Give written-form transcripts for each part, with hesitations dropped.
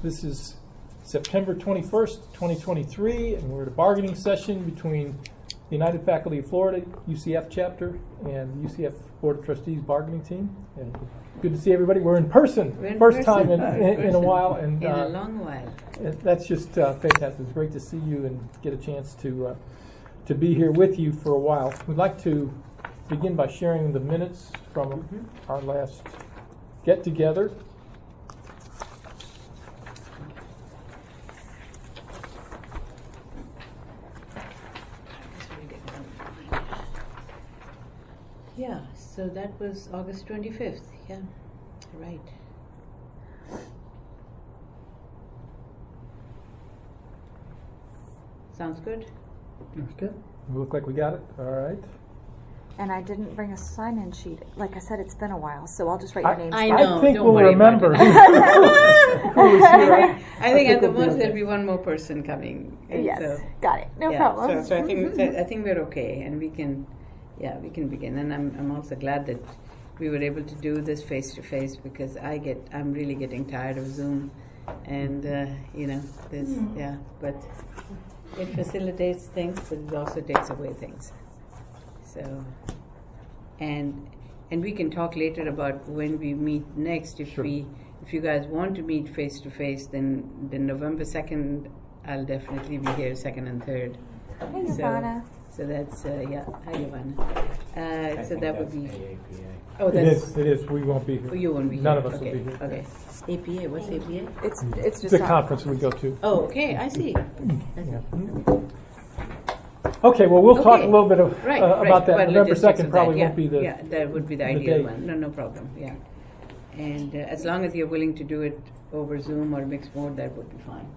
This is September 21st, 2023, and we're at a bargaining session between the United Faculty of Florida, UCF chapter, and the UCF Board of Trustees bargaining team. And good to see everybody. We're in person, first time in a while. And, in a long while. That's just fantastic. It's great to see you and get a chance to be here with you for a while. We'd like to begin by sharing the minutes from our last get-together. Yeah, so that was August 25th. Yeah, right. Sounds good? That's good. We look like we got it. All right. And I didn't bring a sign-in sheet. Like I said, it's been a while, so I'll just write your names I down. know. I think don't we'll worry remember about who was here. I think at the we'll be most okay. there'll be one more person coming. Yes, So, got it. No yeah, problem. So I think we're okay, and we can begin. And I'm also glad that we were able to do this face to face because I'm really getting tired of Zoom, and but it facilitates things, but it also takes away things. So, and we can talk later about when we meet next. If you guys want to meet face to face, then November 2nd, I'll definitely be here 2nd and 3rd. Hey, Ivana. So that's Hi, Ivana. So that would be. Oh, It is. We won't be here. Oh, you won't be here. None of us okay. will be here. Okay. APA. What's APA? It's just It's a conference we go to. Oh, okay. I see. Yeah. Okay, well, we'll talk a little bit about that. But November logistics 2nd of probably that, won't be the Yeah, that would be the ideal date. one. No problem. Yeah. And as long as you're willing to do it over Zoom or mixed mode, that would be fine.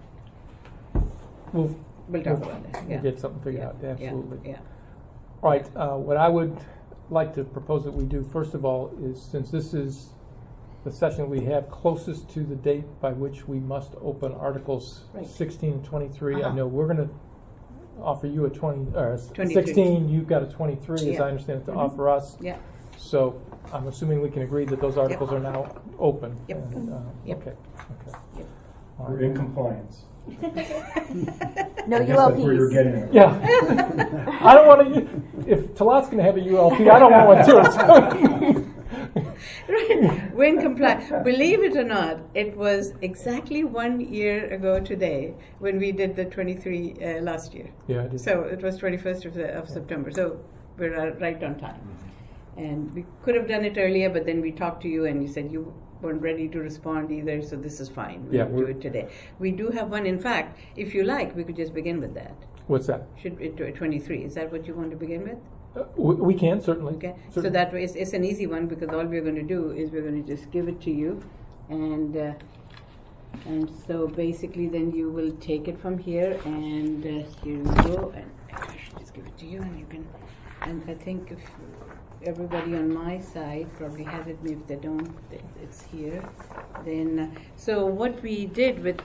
We'll talk about that. Yeah. We'll get something figured out. Absolutely. Yeah. All right. What I would like to propose that we do, first of all, is since this is the session we have closest to the date by which we must open Articles 16 and 23, I know we're going to offer you a 16, you've got a 23, as I understand it, to offer us. Yeah. So I'm assuming we can agree that those articles are now open. Yep. And, Yep. Okay. Yep. All We're right. in compliance. no I guess that's where you're ULPs. getting at. Yeah. I don't want to, if Talat's going to have a ULP, I don't want one too. Right. We're in compliance. Believe it or not, it was exactly 1 year ago today when we did the 23 last year. Yeah, it is. So it was 21st of September. So we're right on time. And we could have done it earlier, but then we talked to you and you said you weren't ready to respond either, so this is fine. We'll do it today. We do have one. In fact, if you like, we could just begin with that. What's that? Should it 23? Is that what you want to begin with? We can, certainly. Okay. Certainly. So that way it's an easy one because all we're going to do is we're going to just give it to you, and so basically then you will take it from here, and here you go, and I should just give it to you, and you can. And I think if everybody on my side probably has it, maybe if they don't, it's here. Then so what we did with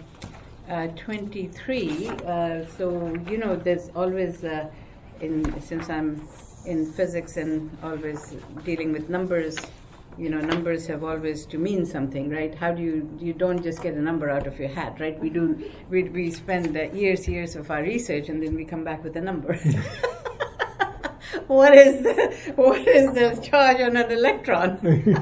23. So there's always. Since I'm in physics and always dealing with numbers, numbers have always to mean something, right? How do you don't just get a number out of your hat, right? We spend years of our research and then we come back with a number. What is the charge on an electron?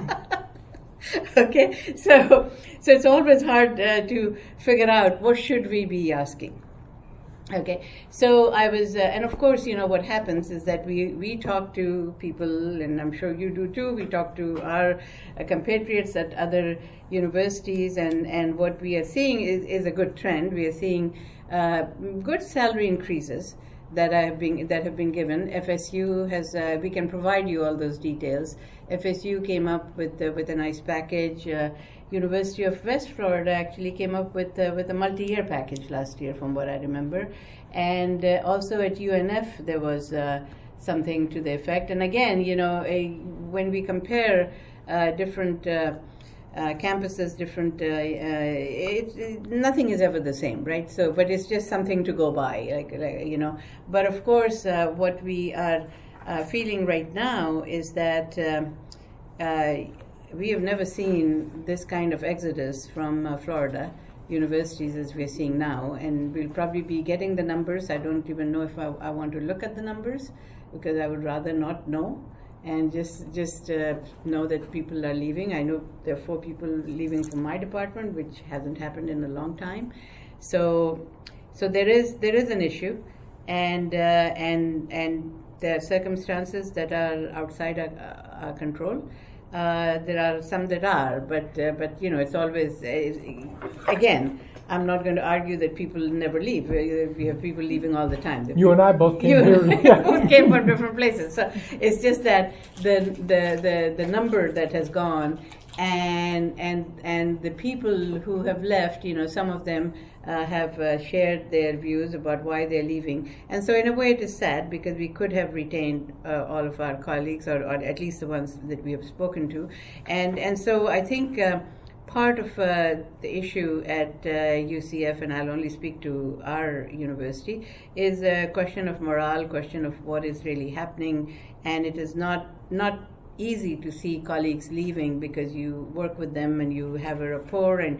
Okay, so it's always hard to figure out what should we be asking. Okay, so I was, and of course, what happens is that we talk to people, and I'm sure you do too. We talk to our compatriots at other universities, and what we are seeing is a good trend. We are seeing good salary increases that have been given. FSU has, we can provide you all those details. FSU came up with a nice package. University of West Florida actually came up with a multi-year package last year, from what I remember, and also at UNF there was something to the effect. And again, when we compare different campuses, different nothing is ever the same, right? So, but it's just something to go by, But of course, what we are feeling right now is that. We have never seen this kind of exodus from Florida. universities as we're seeing now, and we'll probably be getting the numbers. I don't even know if I want to look at the numbers, because I would rather not know, and just know that people are leaving. I know there are 4 people leaving from my department, which hasn't happened in a long time. So there is an issue, and there are circumstances that are outside our control. There are some that are, but it's always again. I'm not going to argue that people never leave. We have people leaving all the time. You and I both came here. Both came from different places. So it's just that the number that has gone, and the people who have left, some of them have shared their views about why they're leaving. And so in a way it is sad, because we could have retained all of our colleagues, or at least the ones that we have spoken to. And so I think part of the issue at UCF, and I'll only speak to our university, is a question of morale, question of what is really happening. And it is not easy to see colleagues leaving, because you work with them and you have a rapport. And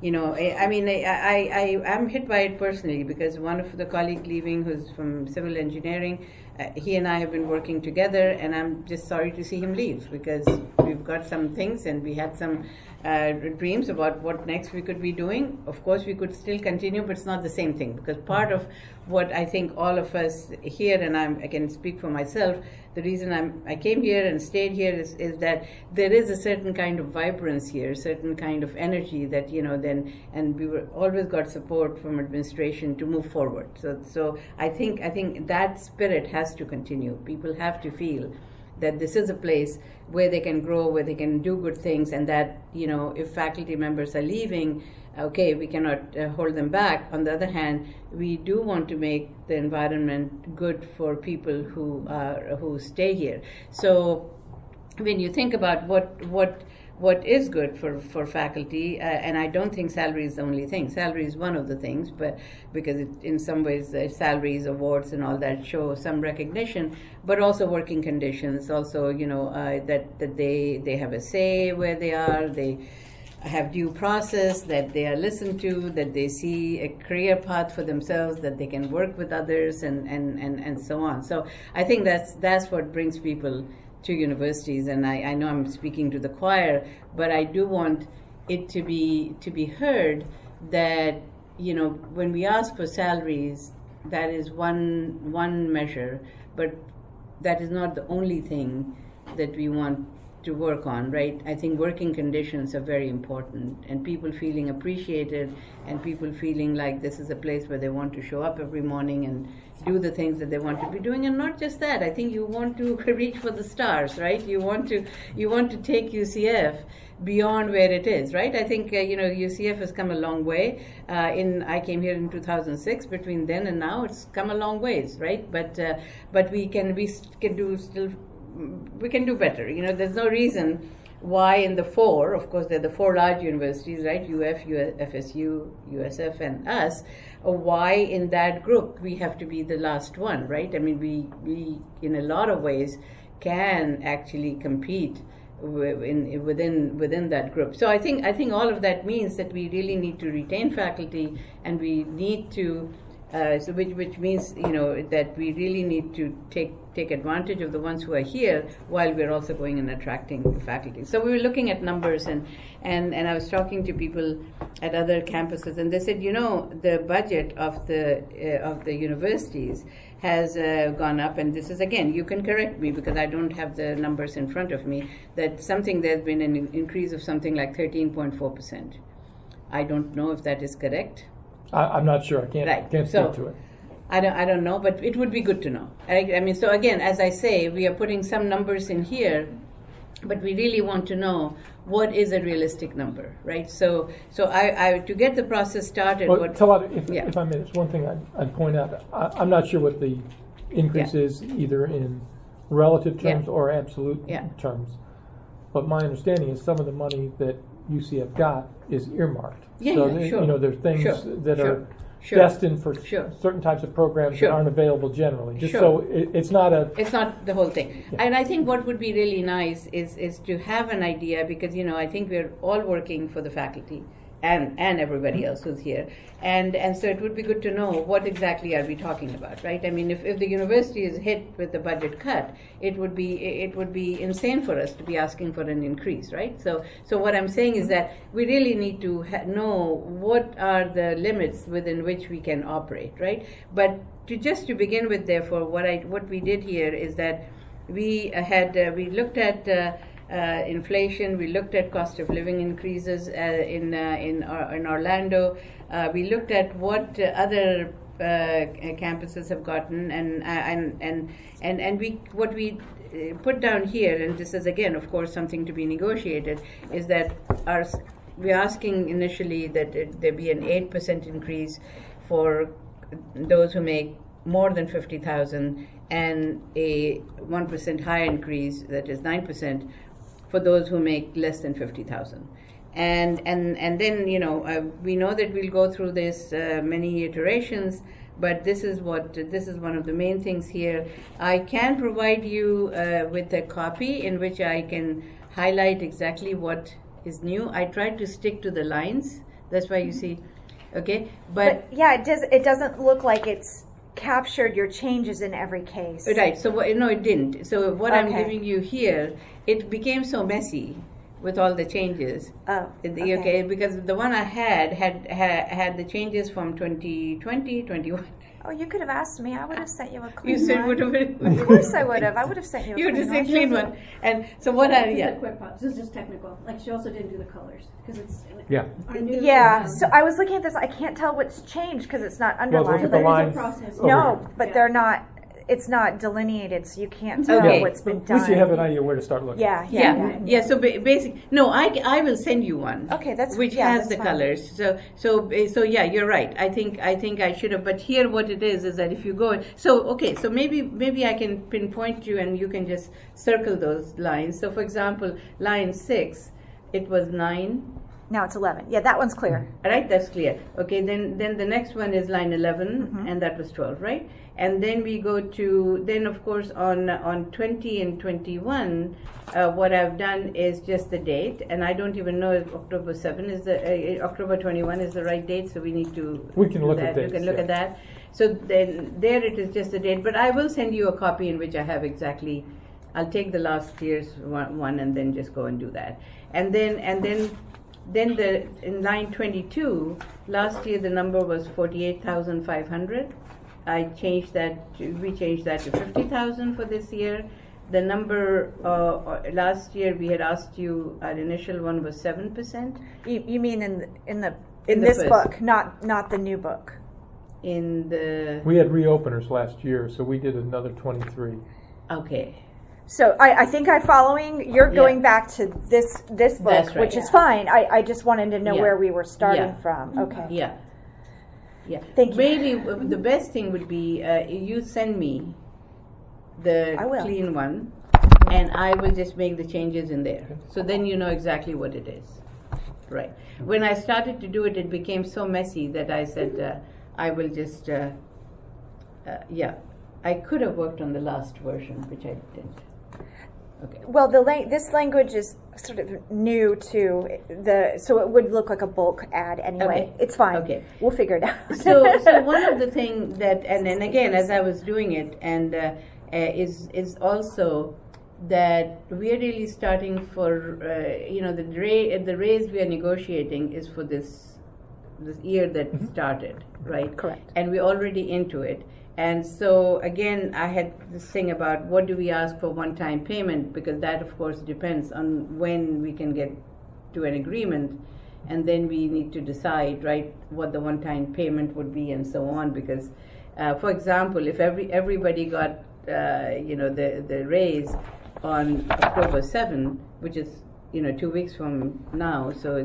I'm hit by it personally, because one of the colleagues leaving, who's from civil engineering, he and I have been working together, and I'm just sorry to see him leave, because we've got some things and we had some dreams about what next we could be doing. Of course, we could still continue, but it's not the same thing, because part of what I think all of us here, and I can speak for myself, the reason I came here and stayed here is that there is a certain kind of vibrance here, certain kind of energy that, and we always got support from administration to move forward. So I think that spirit has to continue. People have to feel that this is a place where they can grow, where they can do good things, and that, if faculty members are leaving, okay, we cannot hold them back. On the other hand, we do want to make the environment good for people who stay here. So when you think about what is good for faculty, and I don't think salary is the only thing. Salary is one of the things, but because in some ways salaries, awards, and all that show some recognition, but also working conditions. Also, that they have a say where they are. They have due process, that they are listened to, that they see a career path for themselves, that they can work with others, and so on. So I think that's what brings people to universities. And I know I'm speaking to the choir, but I do want it to be heard that, when we ask for salaries, that is one measure, but that is not the only thing that we want to work on, right? I think working conditions are very important, and people feeling appreciated, and people feeling like this is a place where they want to show up every morning and do the things that they want to be doing. And not just that, I think you want to reach for the stars, right? You want to take UCF beyond where it is, right? I think UCF has come a long way. I came here in 2006. Between then and now, it's come a long ways, right? But we can do better. There's no reason why in the 4, of course, they're the 4 large universities, right? UF, FSU, USF, and us. Why in that group we have to be the last one, right? I mean, we in a lot of ways can actually compete within that group. So I think all of that means that we really need to retain faculty, and we need to. Which means that we really need to take advantage of the ones who are here, while we're also going and attracting faculty. So we were looking at numbers, and I was talking to people at other campuses, and they said, the budget of the universities has gone up, and this is, again, you can correct me because I don't have the numbers in front of me, that there's been an increase of something like 13.4%. I don't know if that is correct. I'm not sure. I can't speak to it. I don't know, but it would be good to know. I mean, so again, as I say, we are putting some numbers in here, but we really want to know what is a realistic number, right? So I to get the process started. Well, Talat, if I may, it's one thing I'd point out. I'm not sure what the increase is, either in relative terms or absolute terms. But my understanding is some of the money that UCF got is earmarked. Sure. There are things that are destined for certain types of programs that aren't available generally. So it's not the whole thing. And I think what would be really nice is to have an idea, because I think we're all working for the faculty, and everybody else who's here. And so it would be good to know what exactly are we talking about, right? I mean, if the university is hit with the budget cut, it would be insane for us to be asking for an increase, right? So what I'm saying is that we really need to know what are the limits within which we can operate, right? But to begin with, therefore, what we did here is that we looked at inflation. We looked at cost of living increases in Orlando. We looked at what other campuses have gotten, and we put down here, and this is again, of course, something to be negotiated, is that we're asking initially that there be an 8% increase for those who make more than 50,000, and a 1% higher increase, that is 9%, for those who make less than 50,000. And then we know that we'll go through this many iterations, but this is one of the main things here. I can provide you with a copy in which I can highlight exactly what is new. I tried to stick to the lines. That's why you see, okay, but yeah, it doesn't look like it's captured your changes in every case. Right. So no, it didn't. So what I'm Okay. giving you here, it became so messy with all the changes. Oh, Okay, because the one I had the changes from 2020, 21. Oh, you could have asked me. I would have sent you a clean You said one. would have Of course I would have. I would have sent you a you would clean have said one. clean one. And so what I Just a yeah. quick pause. This is just technical. Like she also didn't do the colors because it's Yeah. our new. Yeah, so I was looking at this. I can't tell what's changed because it's not Well, look underlined. at the There is a lines. process. over No, here. but Yeah. they're not. It's not delineated, so you can't tell Okay. what's been At done. least you have an idea where to start looking. Yeah. So basic. No, I will send you one. Okay, that's which yeah, has that's the fine. colors. So yeah, you're right. I think I should have. But here, what it is that if you go, so maybe I can pinpoint you and you can just circle those lines. So for example, line 6, it was 9. Now it's 11. Yeah, that one's clear. Right, that's clear. Okay, then the next one is line 11, and that was 12, right? And then we go to, then of course on 20 and 21, what I've done is just the date, and I don't even know if October 7 is October 21 is the right date, so we need to We can do look that. at dates, We can look yeah. at that. So then there it is just the date, but I will send you a copy in which I have exactly, I'll take the last year's one and then just go and do that. And then in line 22, last year the number was 48,500. We changed that to 50,000 for this year. The number last year we had asked you, our initial one was 7%. You mean in the this first. book, not the new book. In the We had reopeners last year, so we did another 23. okay. So I think I'm following. You're Yeah. going back to this book, That's right. which is fine. I just wanted to know Yeah. where we were starting Yeah. from. Okay. Yeah. Thank you. Maybe the best thing would be you send me the I will. clean one, and I will just make the changes in there. So then you know exactly what it is. Right. When I started to do it, it became so messy that I said I will just. I could have worked on the last version, which I didn't. Okay. Well, this language is sort of new to so it would look like a bulk ad anyway. Okay. It's fine. Okay. We'll figure it out. So one of the things that, and then again, as I was doing it, and is also that we are really starting for the raise we are negotiating is for this year that started, right? Correct. And we're already into it. And so again, I had this thing about what do we ask for one-time payment, because that of course depends on when we can get to an agreement, and then we need to decide, right, what the one-time payment would be and so on. Because, for example, if everybody got the raise on October 7, which is 2 weeks from now, so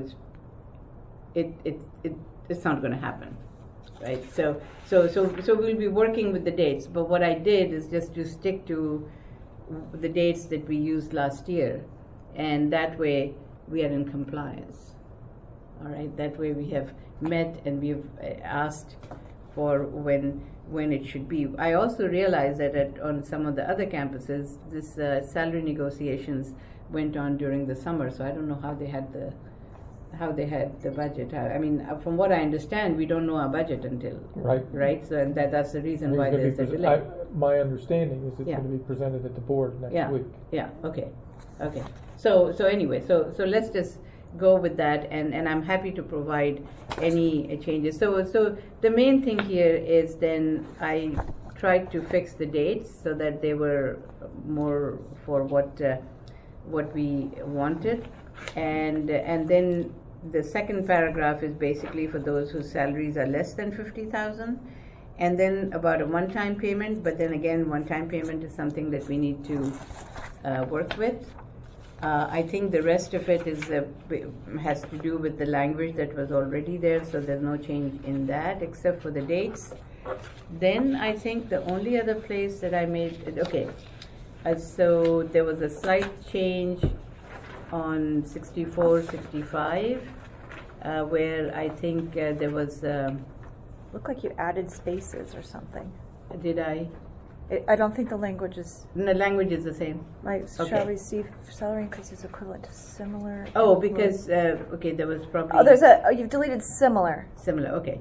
it's not going to happen. Right, so we'll be working with the dates. But what I did is just to stick to the dates that we used last year, and that way we are in compliance. All right, that way we have met and we've asked for when it should be. I also realized that on some of the other campuses, this salary negotiations went on during the summer. So I don't know how they had they had the budget. I mean, from what I understand, we don't know our budget until Right. So and that's the reason It's why gonna be there's a pres- delay. my understanding is it's Yeah. going to be presented at the board next Yeah. week. Yeah. Okay. So anyway, so let's just go with that, and I'm happy to provide any changes. So the main thing here is then I tried to fix the dates so that they were more for what we wanted, and then the second paragraph is basically for those whose salaries are less than 50,000. And then about a one-time payment, but then again, one-time payment is something that we need to work with. I think the rest of it is has to do with the language that was already there, so there's no change in that except for the dates. Then I think the only other place that I made, so there was a slight change on 64, 65, where I think there was. Looked like you added spaces or something. Did I? I don't think the language is. The language is the same. Like, Okay. shall receive salary increases equivalent to similar. Oh, because there was probably. Oh, you've deleted similar. Similar. Okay.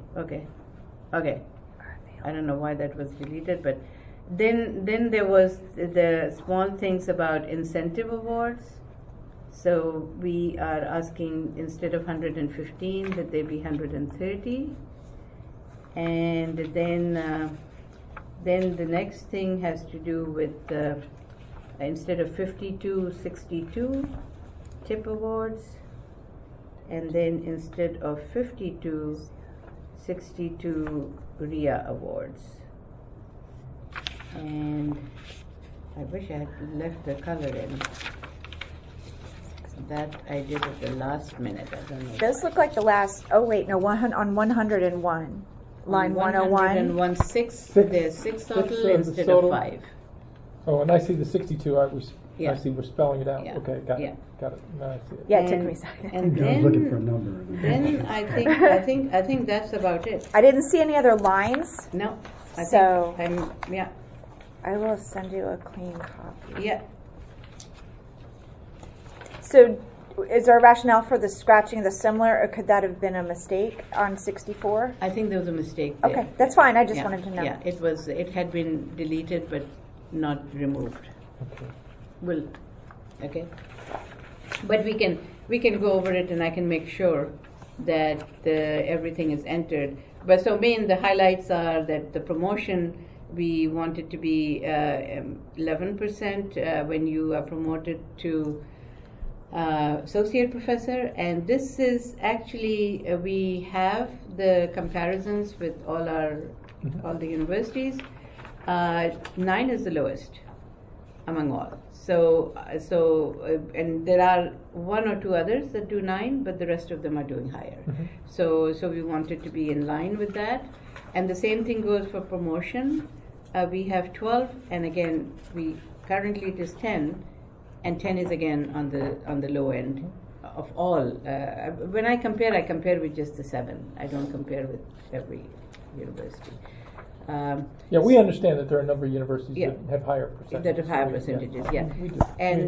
I don't know why that was deleted, but then there was the small things about incentive awards. So we are asking instead of 115 that they be 130, and then the next thing has to do with instead of 52, 62 tip awards, and then instead of 52, 62 RIA awards. And I wish I had left the color in. That I did at the last minute. I don't know. Does look like the last. Oh wait, no, on 101, line 101. 101, Six. there's six total Six, instead total. of 5. Oh, and I see the 62. Yeah. I see we're spelling it out. Yeah. Okay, got Yeah. it. Got it. Now I see it. Yeah, it took me a second. And I was looking for a number. then I think that's about it. I didn't see any other lines, No. I So- think I will send you a clean copy. yeah. So, is there a rationale for the scratching of the similar, or could that have been a mistake on 64? I think there was a mistake there. Okay, that's fine. I just Yeah, wanted to know. Yeah, it had been deleted but not removed. Okay. Okay. But we can go over it, and I can make sure that everything is entered. But so the highlights are that the promotion, we want it to be 11% when you are promoted to associate professor, and this is actually we have the comparisons with all the universities. 9 is the lowest among all. So and there are 1 or 2 others that do 9, but the rest of them are doing higher. So we wanted to be in line with that, and the same thing goes for promotion. We have 12, and again currently it is 10. And 10 is again on the low end of all. When I compare with just the 7. I don't compare with every university. Yeah, we understand that there are a number of universities Yeah. that have higher percentages. That have higher percentages, yeah. We do. And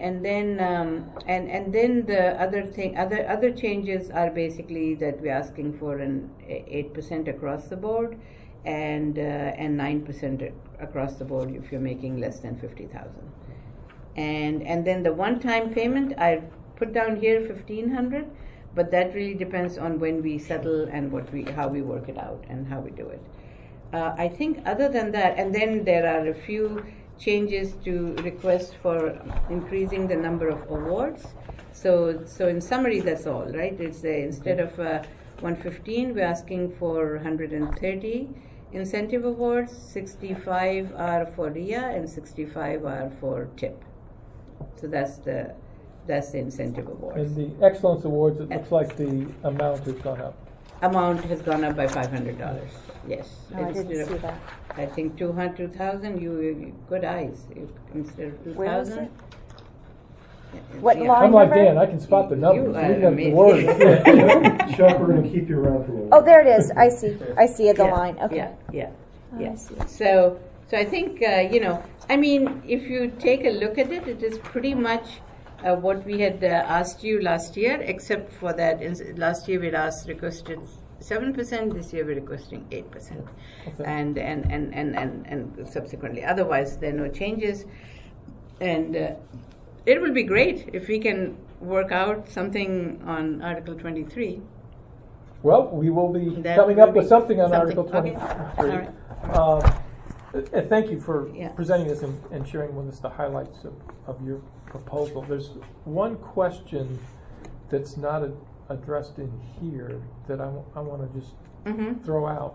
then the other thing, other changes are basically that we're asking for an 8% across the board, and 9% across the board if you're making less than 50,000. And then the one-time payment, I put down here 1,500, but that really depends on when we settle and how we work it out and how we do it. I think other than that, and then there are a few changes to request for increasing the number of awards. So in summary, that's all, right? It's instead of 115, we're asking for 130 incentive awards. 65 are for RIA and 65 are for TIP. So that's the incentive awards. And the Excellence Awards, it looks like the amount has gone up. Amount has gone up by $500. Yes. No, I Instead didn't of, see that. I think 2,000. You good eyes. Instead of 2,000. Where is it? What Yeah. line? I'm like number? Dan, I can spot the numbers. You are Reading up the amazing. words. Shopper and keep you around for a while. Oh, there it is. I see. I see the Yeah, line. Okay. Yeah. Oh, I Yeah. see. So I think I mean, if you take a look at it, it is pretty much what we had asked you last year, except for that, last year we'd requested 7%. This year we're requesting 8%, Okay. and subsequently. Otherwise, there are no changes, and it will be great if we can work out something on Article 23. Well, we will be That coming will up with be something on something. Article Okay. 23. All right. And thank you for Yeah. presenting this and sharing with us the highlights of your proposal. There's one question that's not addressed in here that I want to just Mm-hmm. throw out.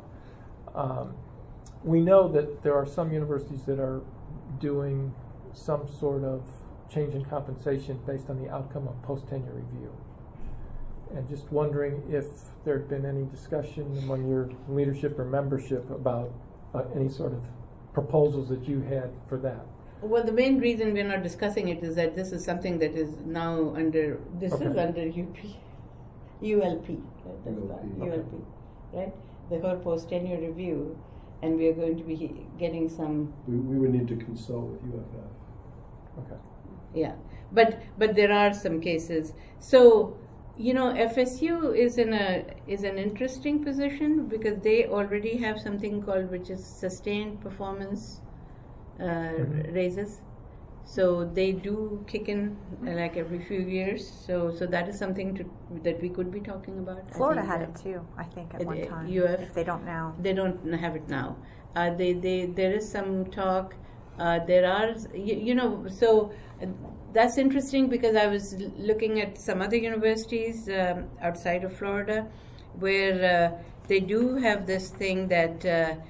We know that there are some universities that are doing some sort of change in compensation based on the outcome of post-tenure review. And just wondering if there had been any discussion among your leadership or membership about any sort of proposals that you had for that. Well, the main reason we're not discussing it is that this is something that is now under, this Okay. is under ULP, right? That's ULP. the ULP, right? The whole post-tenure review, and we are going to be getting some, We would need to consult with UFF. Okay. yeah. But there are some cases. So, FSU is an interesting position because they already have something called, which is sustained performance Mhm. raises. So they do kick in like every few years. So that is something that we could be talking about. I Florida think had that it too, I think, at It- one time. UF if they don't now. They don't have it now. There is some talk. There are, so that's interesting because I was looking at some other universities outside of Florida where they do have this thing that,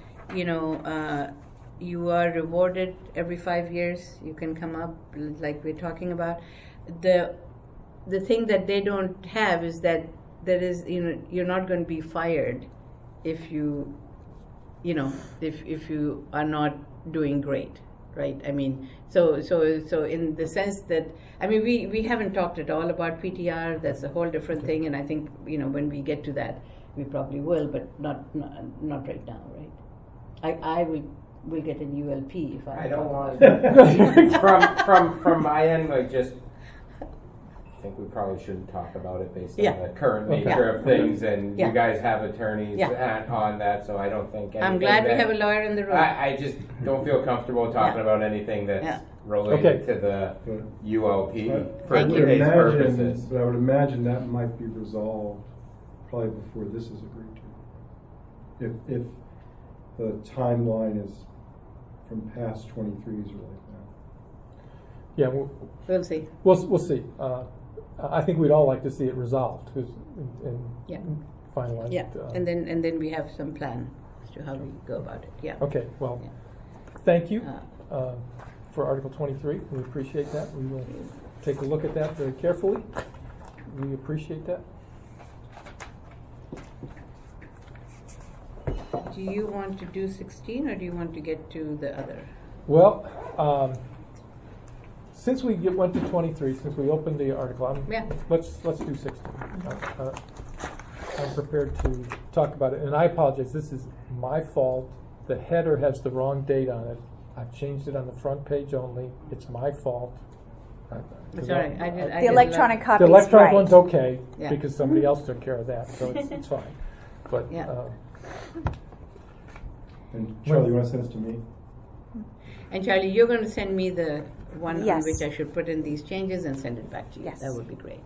you are rewarded every 5 years. You can come up, like we're talking about. The thing that they don't have is that there is, you're not going to be fired if you, if you are not doing great, right? I mean, so in the sense that, I mean, we haven't talked at all about PTR. That's a whole different thing, and I think when we get to that, we probably will, but not right now, right? I will get an ULP if I don't talk want about from my end, I think we probably shouldn't talk about it based Yeah. on the current Okay. nature of things, and Yeah. you guys have attorneys Yeah. on that, so I don't think anything I'm glad we that- have a lawyer in the room. I just don't feel comfortable talking Yeah. about anything that's Yeah. related Okay. to the But ULP But for I would today's imagine, purposes. but I would imagine that might be resolved probably before this is agreed to. If the timeline is from past 23s or like that. Yeah, We'll see. we'll see. I think we'd all like to see it resolved and Yeah. finalized. Yeah, and then we have some plan as to how we go about it. Yeah. Okay, well, Yeah. thank you for Article 23. We appreciate that. We will take a look at that very carefully. We appreciate that. Do you want to do 16 or do you want to get to the other? Well, since we went to 23, since we opened the article, Yeah. let's do 16. I'm prepared to talk about it, and I apologize. This is my fault. The header has the wrong date on it. I've changed it on the front page only. It's my fault. It's all right. I did The electronic love- copy The electronic right. one's okay Yeah. because somebody else took care of that, so it's fine. But Yeah. And Charlie, you want to send this to me? And Charlie, you're going to send me the one on Yes. which I should put in these changes and send it back to you. Yes. That would be great.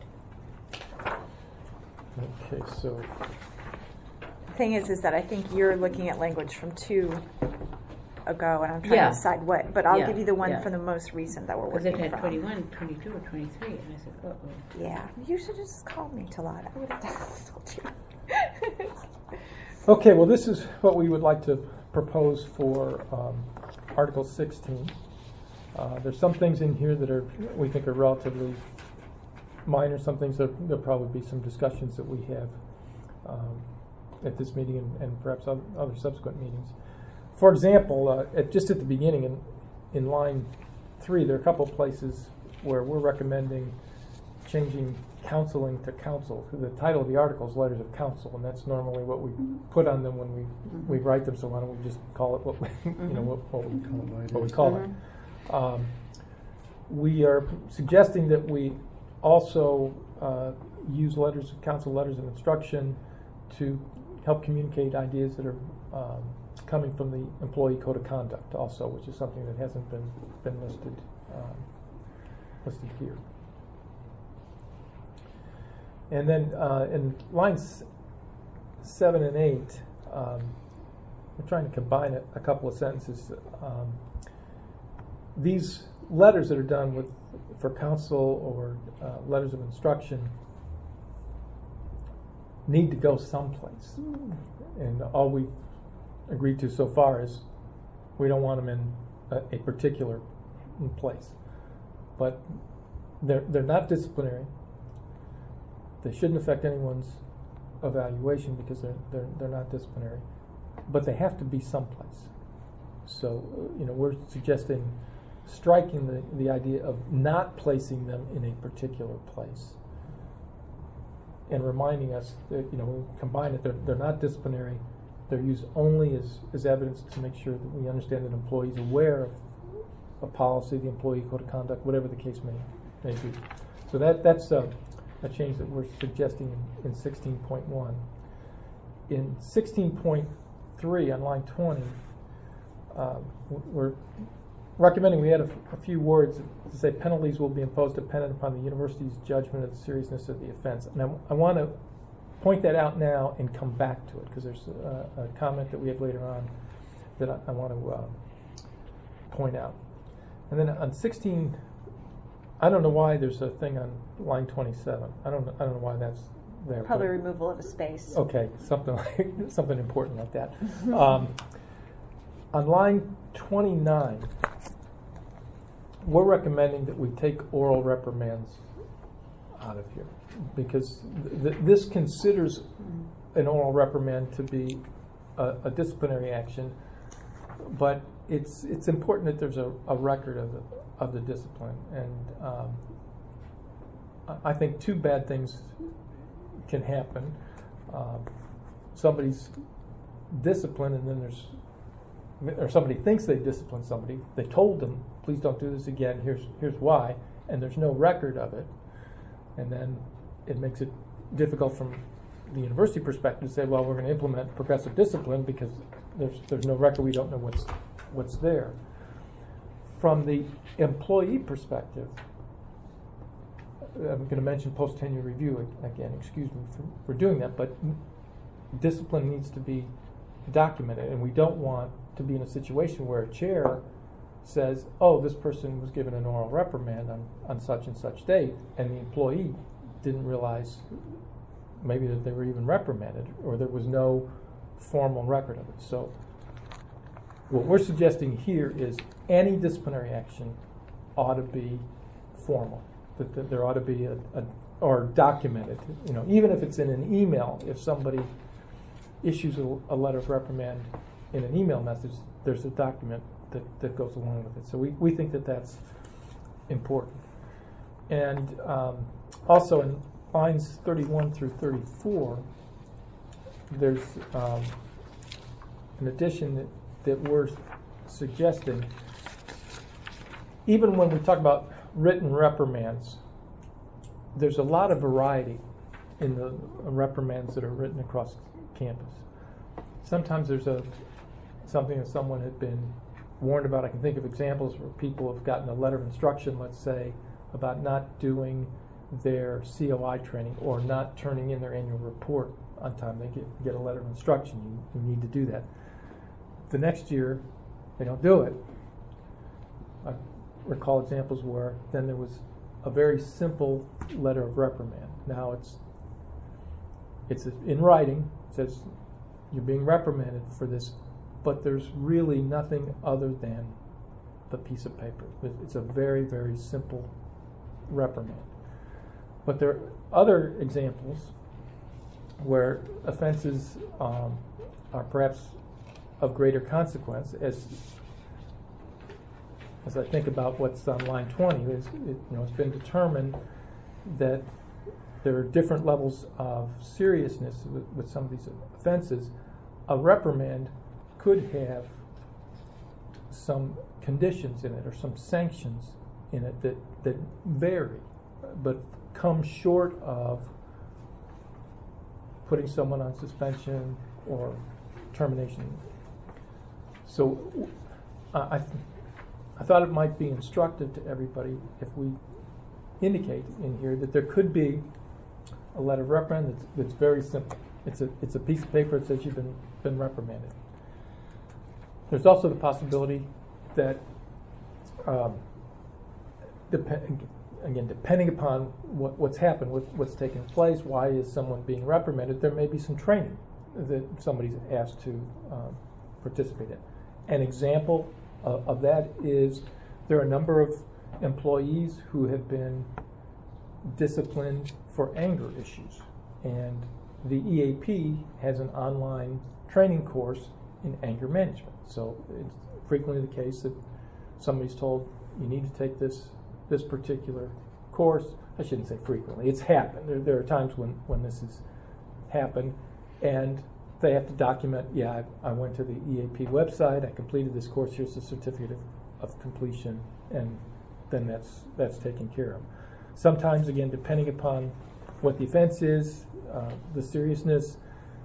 okay, so The thing is that I think you're looking at language from 2 ago, and I'm trying Yeah. to decide what. But I'll Yeah, give you the one yeah. from the most recent that we're Because working it had from. 21, 22, or 23. And I said, uh-oh. Yeah, you should have just called me, Talad. I would have told you. okay, well, this is what we would like to propose for Article 16. There's some things in here that we think are relatively minor. Some things there'll probably be some discussions that we have at this meeting and perhaps other subsequent meetings. For example, just at the beginning in line 3, there are a couple of places where we're recommending changing counseling to counsel. The title of the article is Letters of Counsel, and that's normally what we put on them when we write them. So why don't we just call it what we, what we call it? we are suggesting that we also use council letters of instruction to help communicate ideas that are coming from the employee code of conduct also, which is something that hasn't been listed here. And then in lines 7 and 8, we're trying to combine a couple of sentences. These letters that are done for council or letters of instruction need to go someplace. And all we've agreed to so far is we don't want them in a particular place. But they're not disciplinary. They shouldn't affect anyone's evaluation because they're not disciplinary. But they have to be someplace. So, we're suggesting striking the idea of not placing them in a particular place, and reminding us that when we combine it, they're not disciplinary. They're used only as evidence to make sure that we understand that employees are aware of a policy, the employee code of conduct, whatever the case may be. So that's a change that we're suggesting in 16.1. In 16.3 on line 20, we're recommending we add a few words to say penalties will be imposed dependent upon the university's judgment of the seriousness of the offense. And I want to point that out now and come back to it because there's a comment that we have later on that I want to point out. And then on 16, I don't know why there's a thing on line 27. I don't know why that's there. Probably removal of a space. Okay, something important like that. On line 29, we're recommending that we take oral reprimands out of here because this considers an oral reprimand to be a disciplinary action, but it's important that there's a record of the discipline. And I think two bad things can happen. Somebody's disciplined, and then or somebody thinks they disciplined somebody. They told them, please don't do this again. Here's why. And there's no record of it. And then it makes it difficult from the university perspective to say, well, we're going to implement progressive discipline because there's no record. We don't know what's there. From the employee perspective, I'm going to mention post-tenure review again. Excuse me for doing that, but discipline needs to be documented, and we don't want to be in a situation where a chair says, oh, this person was given an oral reprimand on such and such date, and the employee didn't realize maybe that they were even reprimanded, or there was no formal record of it. So what we're suggesting here is any disciplinary action ought to be formal, that there ought to be or documented. Even if it's in an email, if somebody issues a letter of reprimand in an email message, there's a document that goes along with it. So we think that that's important. And also in lines 31 through 34, there's an addition that we're suggesting. Even when we talk about written reprimands, there's a lot of variety in the reprimands that are written across campus. Sometimes there's something that someone had been warned about. I can think of examples where people have gotten a letter of instruction, let's say, about not doing their COI training or not turning in their annual report on time. They get a letter of instruction. You need to do that. The next year, they don't do it. I recall examples where then there was a very simple letter of reprimand. Now it's in writing. It says you're being reprimanded for this, but there's really nothing other than the piece of paper. It's a very, very simple reprimand. But there are other examples where offenses are perhaps of greater consequence. As I think about what's on line 20, it's been determined that there are different levels of seriousness with some of these offenses. A reprimand could have some conditions in it or some sanctions in it that vary, but come short of putting someone on suspension or termination. So I thought it might be instructive to everybody if we indicate in here that there could be a letter of reprimand that's very simple. It's a piece of paper that says you've been reprimanded. There's also the possibility that, depending upon what's happened, what's taken place, why is someone being reprimanded, there may be some training that somebody's asked to participate in. An example of that is there are a number of employees who have been disciplined for anger issues, and the EAP has an online training course in anger management. So it's frequently the case that somebody's told you need to take this particular course. I shouldn't say frequently. It's happened. There are times when this has happened, and they have to document, I went to the EAP website, I completed this course, here's the certificate of completion, and then that's taken care of. Sometimes, again, depending upon what the offense is, the seriousness,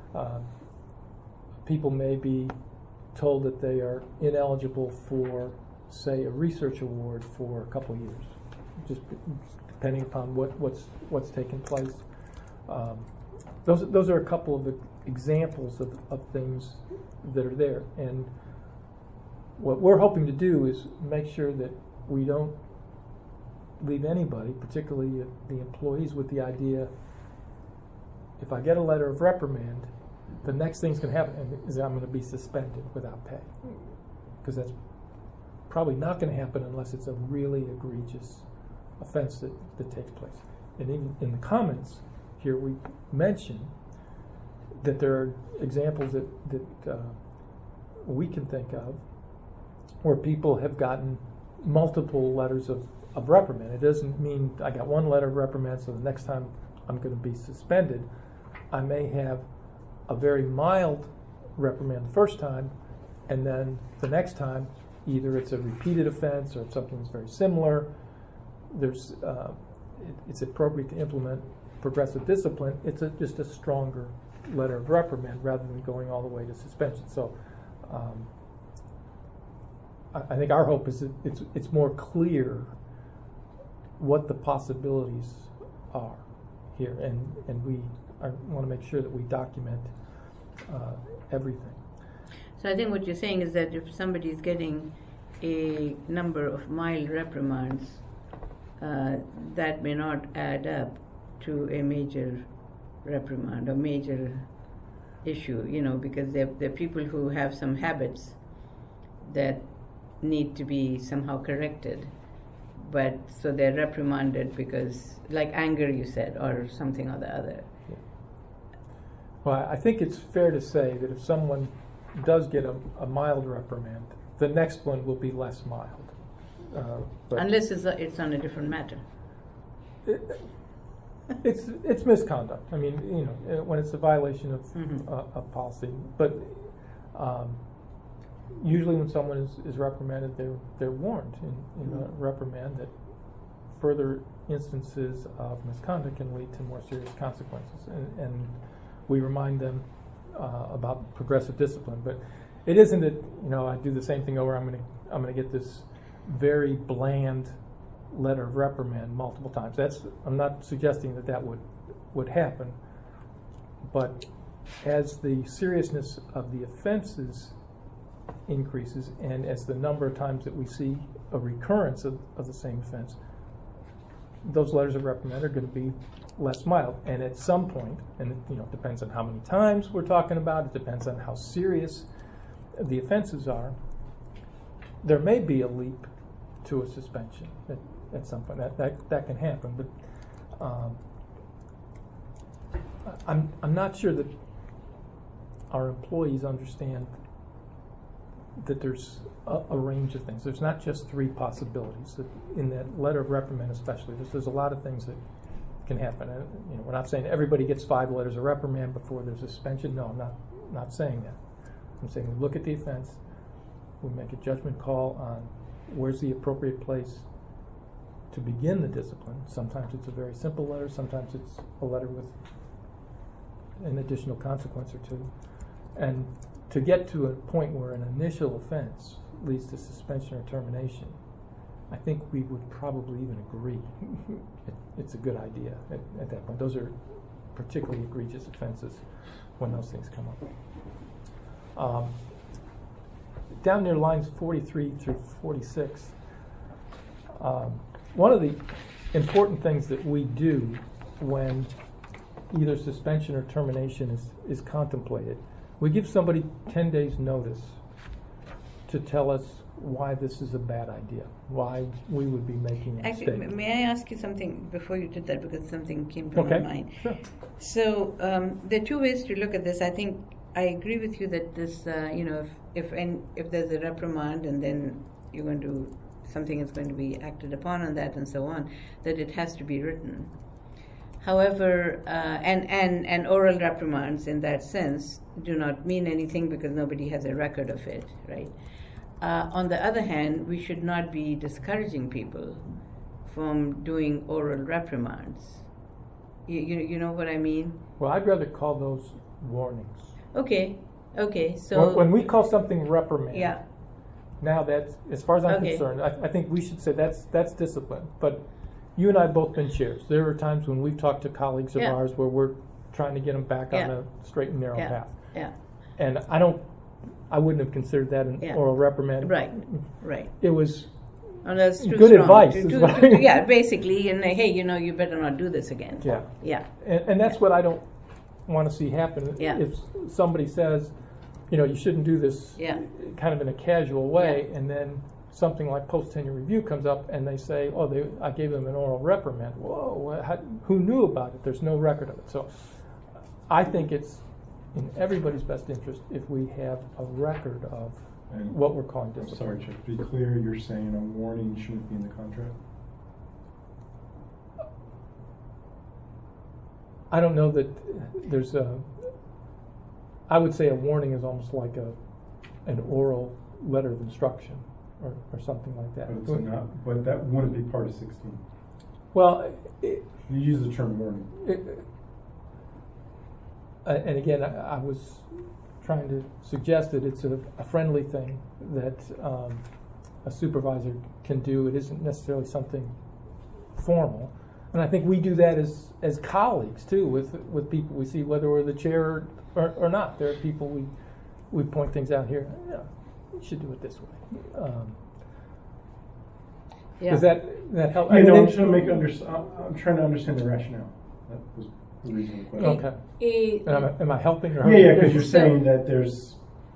people may be told that they are ineligible for, say, a research award for a couple years, just depending upon what's taken place. Those are a couple of the examples of things that are there, and what we're hoping to do is make sure that we don't leave anybody, particularly the employees, with the idea, if I get a letter of reprimand, the next thing's going to happen is I'm going to be suspended without pay, because that's probably not going to happen unless it's a really egregious offense that takes place. And even in the comments here, we mention that there are examples that we can think of where people have gotten multiple letters of reprimand. It doesn't mean I got one letter of reprimand, so the next time I'm going to be suspended. I may have a very mild reprimand the first time, and then the next time, either it's a repeated offense or something that's very similar. It's appropriate to implement progressive discipline. It's just a stronger letter of reprimand rather than going all the way to suspension. So I think our hope is that it's more clear what the possibilities are here, and we want to make sure that we document everything. So I think what you're saying is that if somebody is getting a number of mild reprimands, that may not add up to a major reprimand or major issue, because there are people who have some habits that need to be somehow corrected, but so they're reprimanded because, like anger, you said, or something or the other. Yeah. Well, I think it's fair to say that if someone does get a mild reprimand, the next one will be less mild. Unless it's on a different matter. It's misconduct. I mean, when it's a violation of policy. But usually, when someone is reprimanded, they're warned in a reprimand that further instances of misconduct can lead to more serious consequences, and we remind them about progressive discipline. But it isn't that I do the same thing over. I'm going to get this very bland letter of reprimand multiple times. I'm not suggesting that would happen, but as the seriousness of the offenses increases, and as the number of times that we see a recurrence of the same offense, those letters of reprimand are going to be less mild. And at some point, and it depends on how many times we're talking about, it depends on how serious the offenses are, there may be a leap to a suspension at some point. That can happen, but I'm not sure that our employees understand that there's a range of things. There's not just three possibilities. In that letter of reprimand especially, there's a lot of things that can happen. We're not saying everybody gets 5 letters of reprimand before there's a suspension. No, I'm not saying that. I'm saying we look at the offense, we make a judgment call on where's the appropriate place to begin the discipline. Sometimes it's a very simple letter, sometimes it's a letter with an additional consequence or two. And to get to a point where an initial offense leads to suspension or termination, I think we would probably even agree it's a good idea at that point. Those are particularly egregious offenses when those things come up. Down near lines 43 through 46, one of the important things that we do when either suspension or termination is contemplated, we give somebody 10 days notice to tell us why this is a bad idea, why we would be making a mistake. Actually, may I ask you something before you did that, because something came to my mind. Sure. So there are two ways to look at this. I think I agree with you that this, if there's a reprimand and then you're going to, something is going to be acted upon on that and so on, that it has to be written. However, and oral reprimands in that sense do not mean anything because nobody has a record of it, right? On the other hand, we should not be discouraging people from doing oral reprimands. You know what I mean? Well, I'd rather call those warnings. Okay, so... When we call something reprimand, yeah. now that's, as far as I'm Okay. concerned, I think we should say that's discipline. But you and I have both been chairs. There are times when we've talked to colleagues of Yeah. ours where we're trying to get them back on Yeah. a straight and narrow Yeah. path. Yeah, And I wouldn't have considered that an Yeah. oral reprimand. right. It was And that's too good strong. advice. is what I mean. Yeah, basically, and hey, you better not do this again. Yeah. Yeah. And that's what I don't want to see happen. Yeah. If somebody says, you shouldn't do this Yeah. kind of in a casual way, and then something like post-tenure review comes up and they say, I gave them an oral reprimand. Whoa, who knew about it? There's no record of it. So I think it's in everybody's best interest if we have a record of And what we're calling I'm discipline. sorry, Chuck, to be clear, you're saying a warning shouldn't be in the contract? I don't know that there's I would say a warning is almost like an oral letter of instruction or something like that. But it's not, but that wouldn't be part of 16. Well, You use the term warning. and again, I was trying to suggest that it's a friendly thing that a supervisor can do. It isn't necessarily something formal. And I think we do that as colleagues too, with people we see, whether we're the chair or not. There are people we point things out here. Yeah, we should do it this way. Yeah. Does that help? I'm trying to understand the rationale. That was the reason the question. Okay. Am I helping? Or Yeah, because you're saying that there's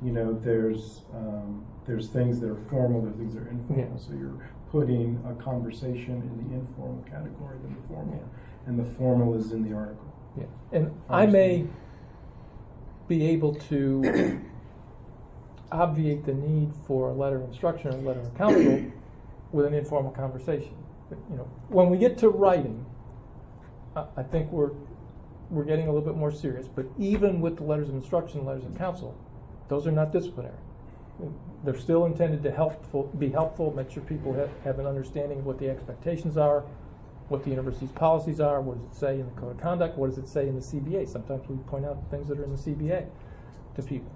things that are formal, there's things that are informal. Yeah. So you're putting a conversation in the informal category than the formal, and the formal is in the article. Yeah, and I may be able to obviate the need for a letter of instruction or a letter of counsel with an informal conversation. But, when we get to writing, I think we're getting a little bit more serious. But even with the letters of instruction, letters of counsel, those are not disciplinary. They're still intended to be helpful, make sure people have an understanding of what the expectations are, what the university's policies are, what does it say in the code of conduct, what does it say in the CBA. Sometimes we point out things that are in the CBA to people.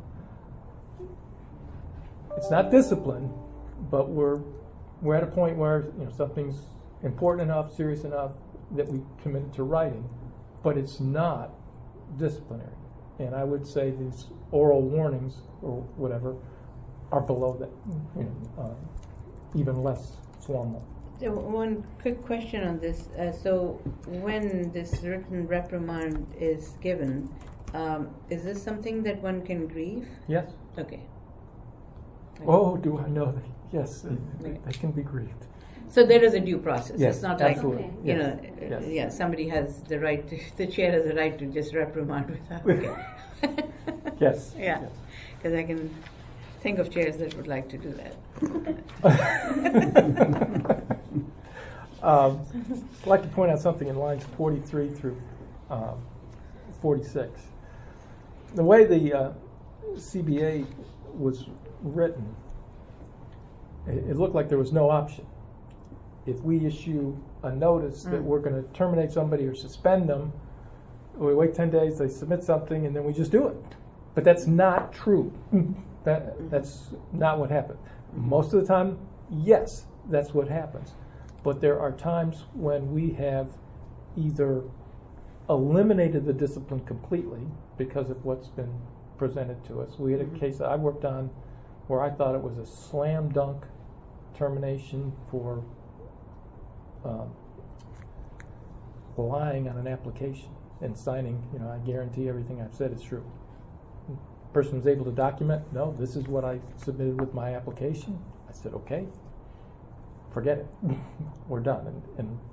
It's not discipline, but we're at a point where something's important enough, serious enough that we commit to writing, but it's not disciplinary. And I would say these oral warnings or whatever are below that, even less formal. So one quick question on this. So when this written reprimand is given, is this something that one can grieve? Yes. Okay. Oh, do I know that? Yes, they can be grieved. So there is a due process. Yes, It's not like, absolutely. Yes. somebody has the right, the chair has the right to just reprimand without. Yes. Yeah, Yes. because I can think of chairs that would like to do that. I'd like to point out something in lines 43 through 46. The way the CBA was written, it looked like there was no option. if we issue a notice that we're going to terminate somebody or suspend them, we wait 10 days, they submit something, and then we just do it. But that's not true. That's not what happened. Most of the time, yes, that's what happens. But there are times when we have either eliminated the discipline completely because of what's been presented to us. We had a case that I worked on where I thought it was a slam dunk termination for lying on an application and signing, I guarantee everything I've said is true. Person was able to document, no, this is what I submitted with my application. I said, okay, forget it. We're done.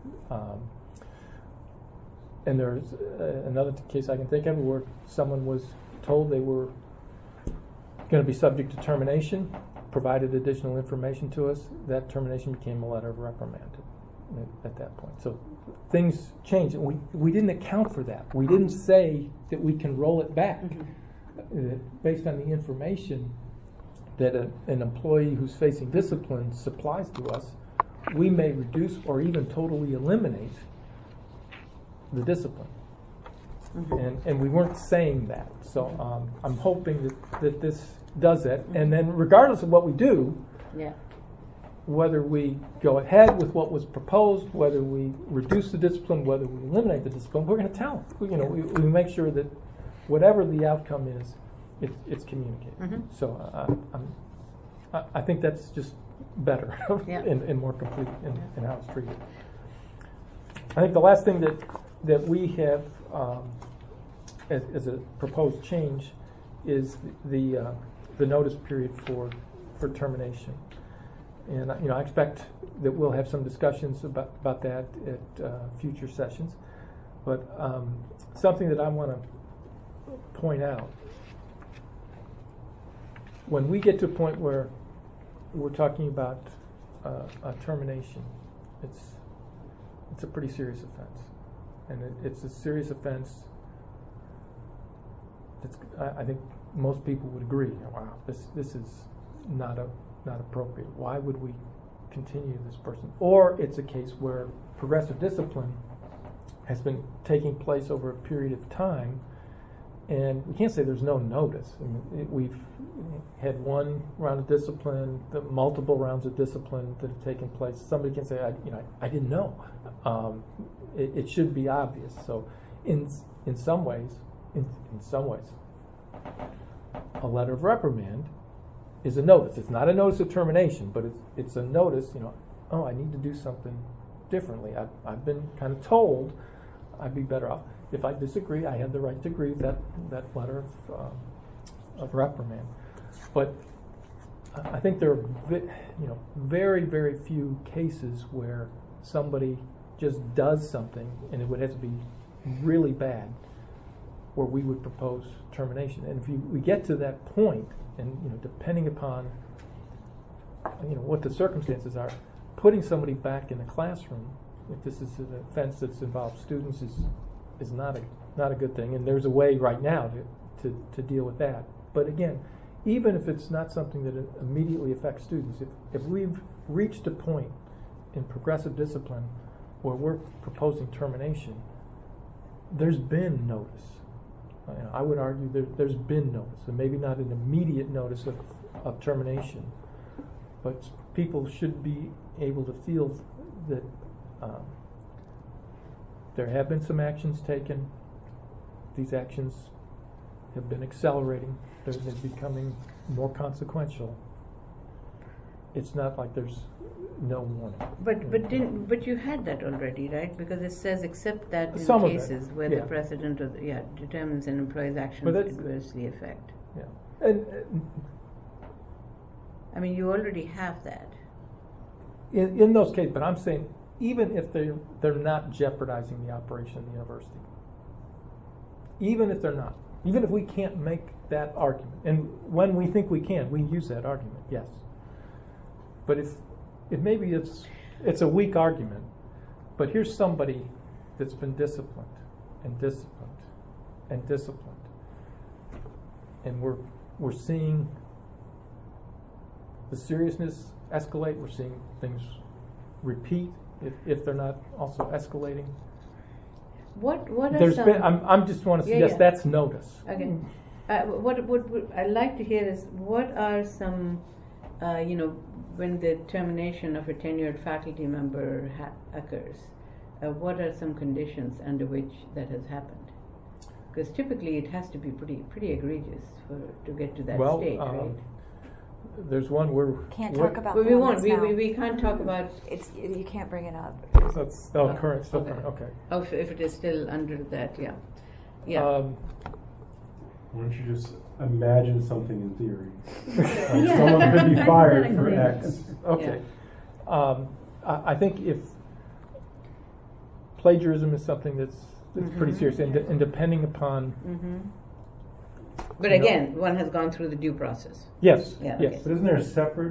And there's another case I can think of where someone was told they were going to be subject to termination, provided additional information to us. That termination became a letter of reprimand at that point. So things change. And we didn't account for that. We didn't say that we can roll it back. Based on the information that an employee who's facing discipline supplies to us, we may reduce or even totally eliminate the discipline. And we weren't saying that. So I'm hoping that this does it. And then regardless of what we do, whether we go ahead with what was proposed, whether we reduce the discipline, whether we eliminate the discipline, we're going to tell them. We make sure that whatever the outcome is, it's communicated. So I think that's just better and more complete in how it's treated. I think the last thing that we have as a proposed change is the notice period for termination. And I expect that we'll have some discussions about that at future sessions. But something that I want to point out, when we get to a point where we're talking about a termination, it's a pretty serious offense, and it's a serious offense. I think most people would agree. Wow, this is not appropriate. Why would we continue this person? Or it's a case where progressive discipline has been taking place over a period of time, and we can't say there's no notice. I mean, we've had one round of discipline, the multiple rounds of discipline that have taken place. Somebody can say, I didn't know. It should be obvious. So, in some ways, a letter of reprimand is a notice. It's not a notice of termination, but it's a notice. I need to do something differently. I've been kind of told I'd be better off. If I disagree, I have the right to agree with that letter of reprimand. But I think there are very, very few cases where somebody just does something, and it would have to be really bad, where we would propose termination. And if we get to that point, and depending upon what the circumstances are, putting somebody back in the classroom, if this is an offense that's involved students, is not a good thing. And there's a way right now to deal with that. But again, even if it's not something that immediately affects students, if we've reached a point in progressive discipline where we're proposing termination, there's been notice. I would argue there's been notice, and maybe not an immediate notice of termination, but people should be able to feel that there have been some actions taken. These actions have been accelerating. They're becoming more consequential. It's not like there's no warning. But you had that already, right? Because it says except that in Some cases where the president determines an employee's actions adversely affect. Yeah. And I mean, you already have that. In those cases, but I'm saying even if they're not jeopardizing the operation of the university, even if they're not, even if we can't make that argument, and when we think we can, we use that argument, yes. But if maybe it's a weak argument, but here's somebody that's been disciplined and disciplined and disciplined, and we're seeing the seriousness escalate. We're seeing things repeat if they're not also escalating. What are There's some? been, I'm just want to Yeah, suggest yeah. that's notice. Okay. What I'd like to hear is what are some, when the termination of a tenured faculty member occurs, what are some conditions under which that has happened? Because typically it has to be pretty egregious to get to that Well, stage, right? There's one where Can't talk about But the we one won't. that's now. We can't talk about You can't bring it up. current, still okay. current. Okay. if it is still under that. Yeah. Yeah. Why don't you just imagine something in theory? Like Yeah. someone could be fired for Hypothetically. X. Okay. I think if plagiarism is something that's pretty serious, and depending upon But you know- again, one has gone through the due process. yes, Yeah, yes. okay. But isn't there a separate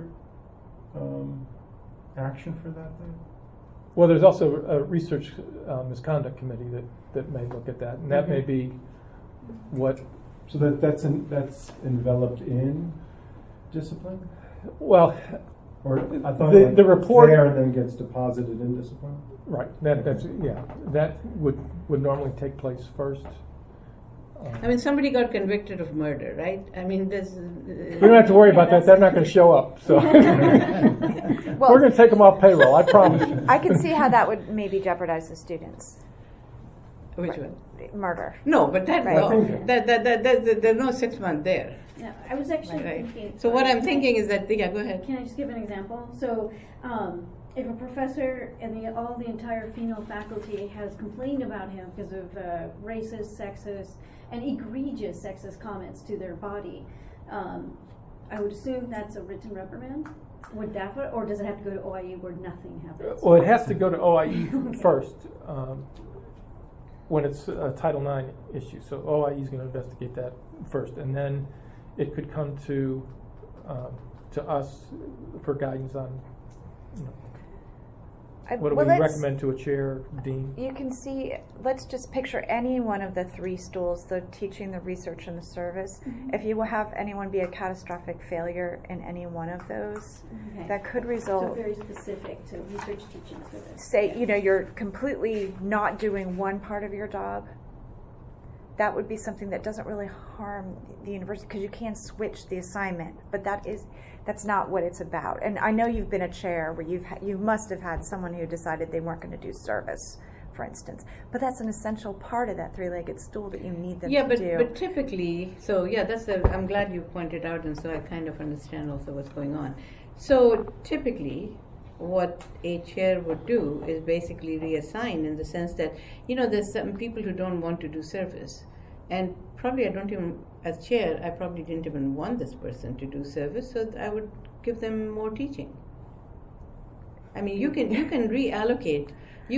action for that then? Well, there's also a research misconduct committee that may look at that, and that may be what. So that's enveloped in discipline? Well, Or I thought The- like the report- there and then gets deposited in discipline? right. That would normally take place first. I mean, somebody got convicted of murder, right? I mean, this. We don't have to worry about that. They're not going to show up. So Well, we're going to take them off payroll. I promise you. I can see how that would maybe jeopardize the students. Which one? Murder. No, but that Right. no, there's no 6 month there. Yeah, I was actually Right. thinking. So what I'm thinking is that go ahead. Can I just give an example? So, if a professor and all the entire female faculty has complained about him because of racist, sexist, and egregious sexist comments to their body, I would assume that's a written reprimand. Would that, or does it have to go to OIE where nothing happens? Well, it has to go to OIE Okay. first when it's a Title IX issue. So OIE is going to investigate that first, and then it could come to us for guidance on what do we recommend to a chair, dean. You can see, let's just picture any one of the three stools, the teaching, the research, and the service. If you will have anyone be a catastrophic failure in any one of those, Okay. that could So result, very specific to research teaching for this. say, Yeah. you're completely not doing one part of your job. That would be something that doesn't really harm the university because you can switch the assignment, but that's not what it's about. And I know you've been a chair where you must have had someone who decided they weren't going to do service, for instance. But that's an essential part of that three-legged stool that you need them to do. But typically, so yeah, I'm glad you pointed out, and so I kind of understand also what's going on. So typically, what a chair would do is basically reassign in the sense that, there's some people who don't want to do service. And probably as chair, I probably didn't even want this person to do service, so I would give them more teaching. I mean, you can reallocate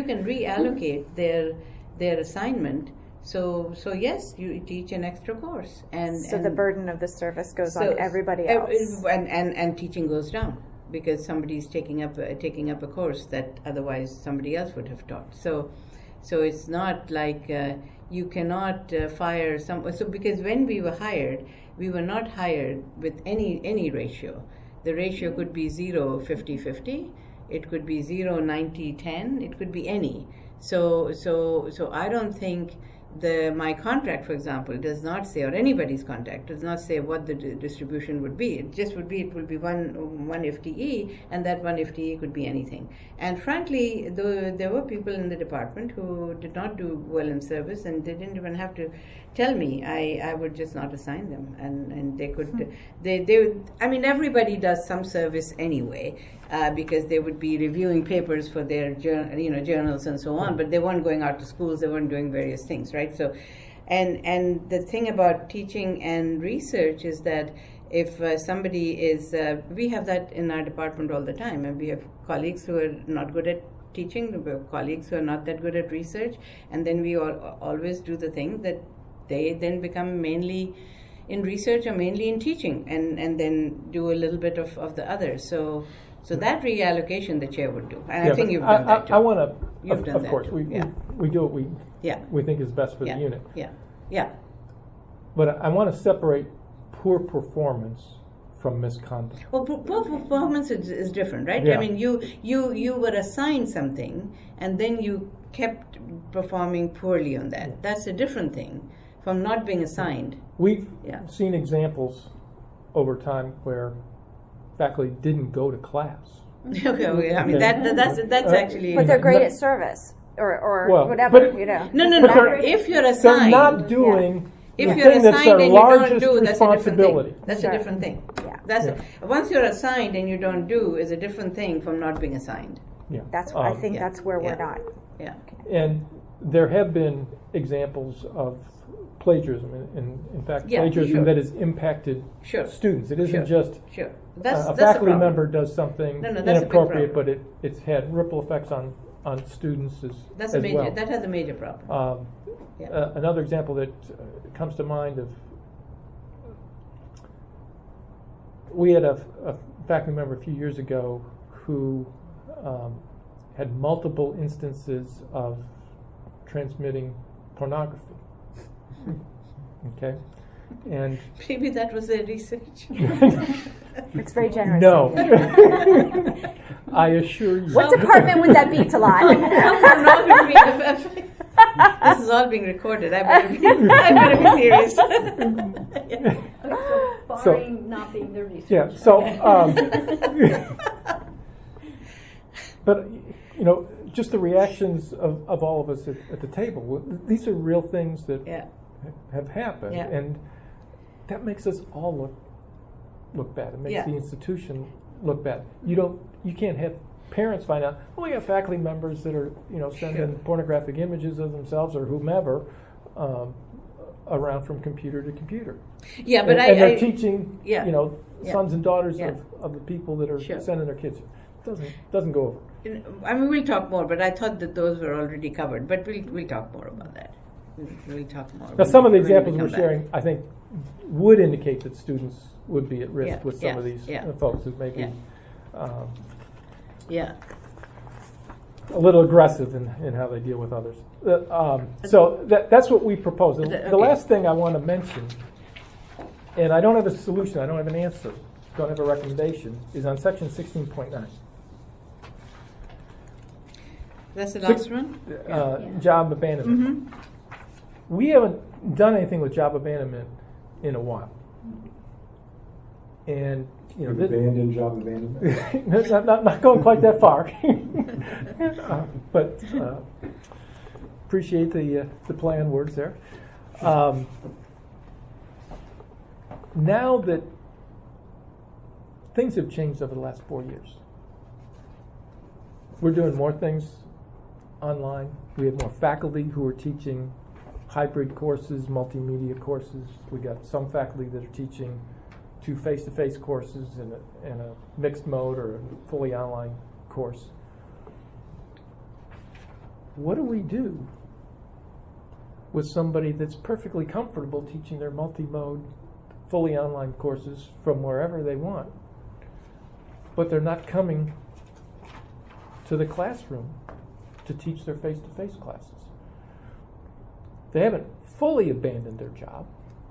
their assignment. So yes, you teach an extra course, and the burden of the service goes so on everybody else. and teaching goes down because somebody's taking up a course that otherwise somebody else would have taught. So it's not like you cannot fire someone. So because when we were hired, we were not hired with any ratio. The ratio could be 0, 50, 50. It could be 0, 90, 10. It could be any. So I don't think my contract, for example, does not say, or anybody's contract does not say what the distribution would be. It will be one FTE, and that one FTE could be anything. And frankly, there were people in the department who did not do well in service, and they didn't even have to tell me. I would just not assign them, and they could. I mean, everybody does some service anyway. Because they would be reviewing papers for their journals and so on, but they weren't going out to schools, they weren't doing various things, right? So, and the thing about teaching and research is that if somebody is, we have that in our department all the time, and we have colleagues who are not good at teaching, we have colleagues who are not that good at research, and then we always do the thing that they then become mainly in research or mainly in teaching, and then do a little bit of the other. So that reallocation the chair would do, and I think you've done that too. I want to. You've done Of that course, too. we do what we think is best for the unit. Yeah. But I want to separate poor performance from misconduct. Well, performance is different, right? Yeah. I mean, you were assigned something, and then you kept performing poorly on that. That's a different thing from not being assigned. We've Yeah. seen examples over time where faculty didn't go to class. Okay, I mean that's actually. But they're great at service or Well, whatever, but- you know. No. But they're- If you're They're assigned, not doing if the you're thing that's assigned their and you don't largest do, that's a different responsibility. thing. That's Sure. a different thing. Yeah. That's once you're assigned and you don't do is a different thing from not being assigned. Yeah. That's I think yeah. that's where Yeah. we're not. Yeah. And there have been examples of plagiarism, and in fact, Yeah, plagiarism sure. that has impacted Sure. students. It isn't Sure. just Sure. a That's the faculty problem. member does something No, that's a big inappropriate, but problem. it's had ripple effects on students That's as a major. well. That has a major problem. Yeah. Another example that comes to mind of we had a faculty member a few years ago who had multiple instances of transmitting pornography. Okay, and Maybe that was their research. It's very generous. no, of you. I assure you. What department would that be, Talat? Pornography. This is all being recorded. I better be serious. Okay, so barring not being the research. Yeah. So, but you know, just the reactions of all of us at the table. These are real things that Yeah. have happened, Yeah. and that makes us all look bad. It makes Yeah. the institution look bad. You can't have parents find out. Oh, we have faculty members that are sending Sure. pornographic images of themselves or whomever around from computer to computer. Yeah, but and they're I teaching Yeah. Yeah. sons and daughters Yeah. of the people that are Sure. sending their kids. Doesn't go over. I mean, we'll talk more, but I thought that those were already covered. But we'll talk more about that. We'll talk more. Now, some of the when we examples come we're back. sharing, I think, would indicate that students would be at risk Yeah, with some yeah, of these yeah. folks who may be Yeah. Yeah. a little aggressive in how they deal with others. So that's what we propose. The Okay. last thing I want to mention, and I don't have a solution, I don't have an answer, don't have a recommendation, is on section 16.9. That's the last one? Job abandonment. We haven't done anything with job abandonment in a while. And You've abandoned job abandonment. not going quite that far, but appreciate the play on words there. Now that things have changed over the last 4 years, we're doing more things online. We have more faculty who are teaching hybrid courses, multimedia courses. We got some faculty that are teaching 2 face-to-face courses and a mixed mode or a fully online course. What do we do with somebody that's perfectly comfortable teaching their multi-mode, fully online courses from wherever they want, but they're not coming to the classroom to teach their face-to-face classes? They haven't fully abandoned their job,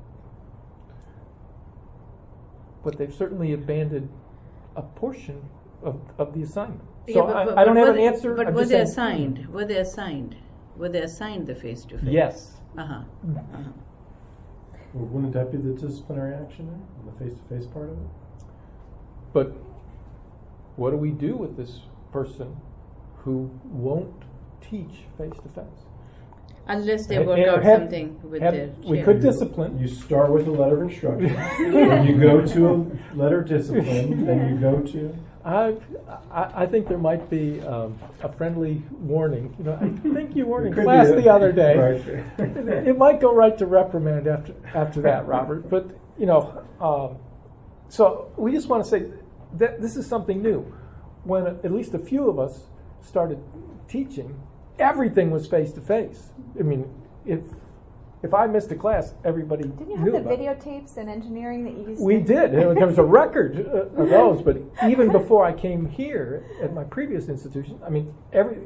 but they've certainly abandoned a portion of the assignment. So I don't have an answer. But I'm were just they saying- assigned? Were they assigned? Were they assigned the face-to-face? Yes. Uh-huh. Well, wouldn't that be the disciplinary action there, on the face-to-face part of it? But what do we do with this person who won't teach face-to-face? Unless they And- work and out have- something with have- their we chair. could discipline. You start with a letter of instruction, then you go to a letter of discipline, then you go to... I think there might be a friendly warning. I think you were in Could class be the other day. Right. It might go right to reprimand after that, Robert. But so we just want to say that this is something new. When at least a few of us started teaching, everything was face to face. I mean, if I missed a class, everybody Didn't you knew have the about it. videotapes in engineering that you used We to? did. There was a record of those. But even before I came here at my previous institution, I mean,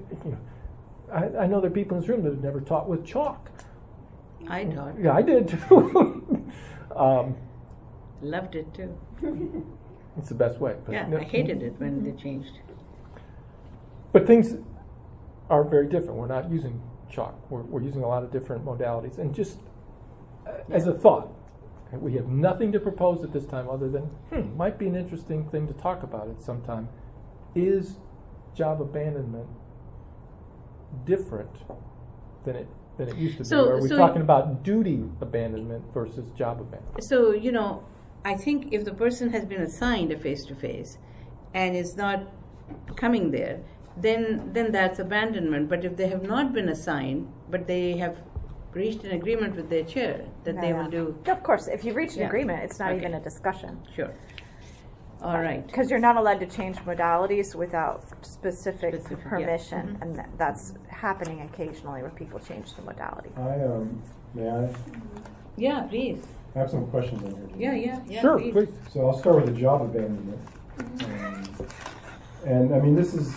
I know there are people in this room that have never taught with chalk. I taught. Yeah, I did too. Loved it too. It's the best way. But Yeah, no- I hated it when they changed. But things are very different. We're not using chalk. We're using a lot of different modalities. And just as a thought, we have nothing to propose at this time other than, might be an interesting thing to talk about at some time. Is job abandonment different than it used to be? So- Or are we so- talking about duty abandonment versus job abandonment? So, I think if the person has been assigned a face-to-face and is not coming there, then that's abandonment. But if they have not been assigned, but they have reached an agreement with their chair that they will do, Of course, if you've reached an Yeah. agreement, it's not Okay. even a discussion. sure. All right. Because you're not allowed to change modalities without specific Specific, yeah. permission, and that's happening occasionally where people change the modality. May I? Yeah, please. I have some questions on here. Yeah. Sure, please. So I'll start with the job abandonment. And I mean, this is,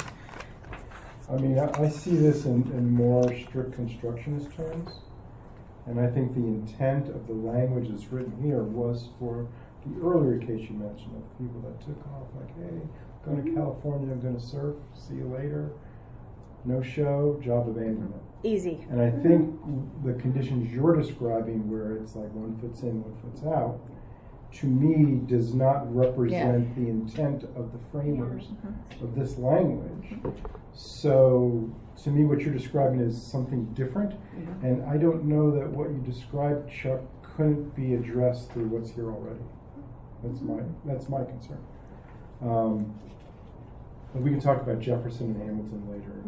I see this in more strict constructionist terms. And I think the intent of the language that's written here was for the earlier case you mentioned of people that took off, like, hey, I'm going to California, I'm going to surf, see you later. No show, job abandonment. Easy. And I think the conditions you're describing, where it's like one foot's in, one foot's out, to me does not represent the intent of the framers of this language. So to me, what you're describing is something different, and I don't know that what you described, Chuck, couldn't be addressed through what's here already. That's my concern. But we can talk about Jefferson and Hamilton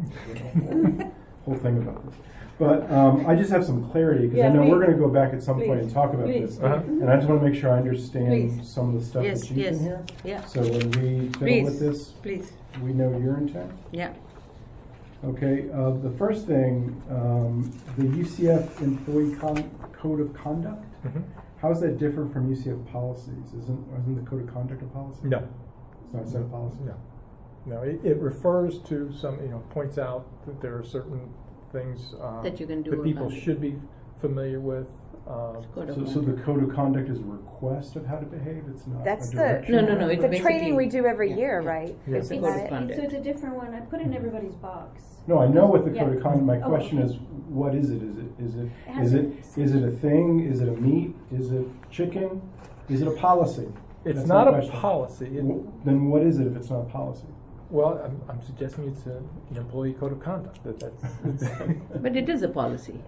later. Whole thing about this. But I just have some clarity because I know we're going to go back at some point and talk about this. And I just want to make sure I understand some of the stuff that's used in here. Yeah. So when we fiddle with this, Please. we know your intent. Yeah. Okay. The first thing, the UCF Employee Code of Conduct. How is that different from UCF policies? Isn't the Code of Conduct a policy? No. It's not a set of policies? No, it refers to some, points out that there are certain things That you can do that people about it. should be familiar with. Code of So the conduct. Code of Conduct is a request of how to behave? It's not That's a the direction? No, it's the basically- training we do every yeah, year, yeah. right? Yeah. Isn't Code that of it? conduct. So it's a different one. I put in everybody's box. No, I know what the Code Yeah. of Conduct. My Oh, question okay. is, what is it? has Is it a thing? Is it a meat? Is it chicken? Is it a policy? It's That's not my a question. policy. Then what is it if it's not a policy? Well, I'm suggesting it's an employee code of conduct. But it is a policy.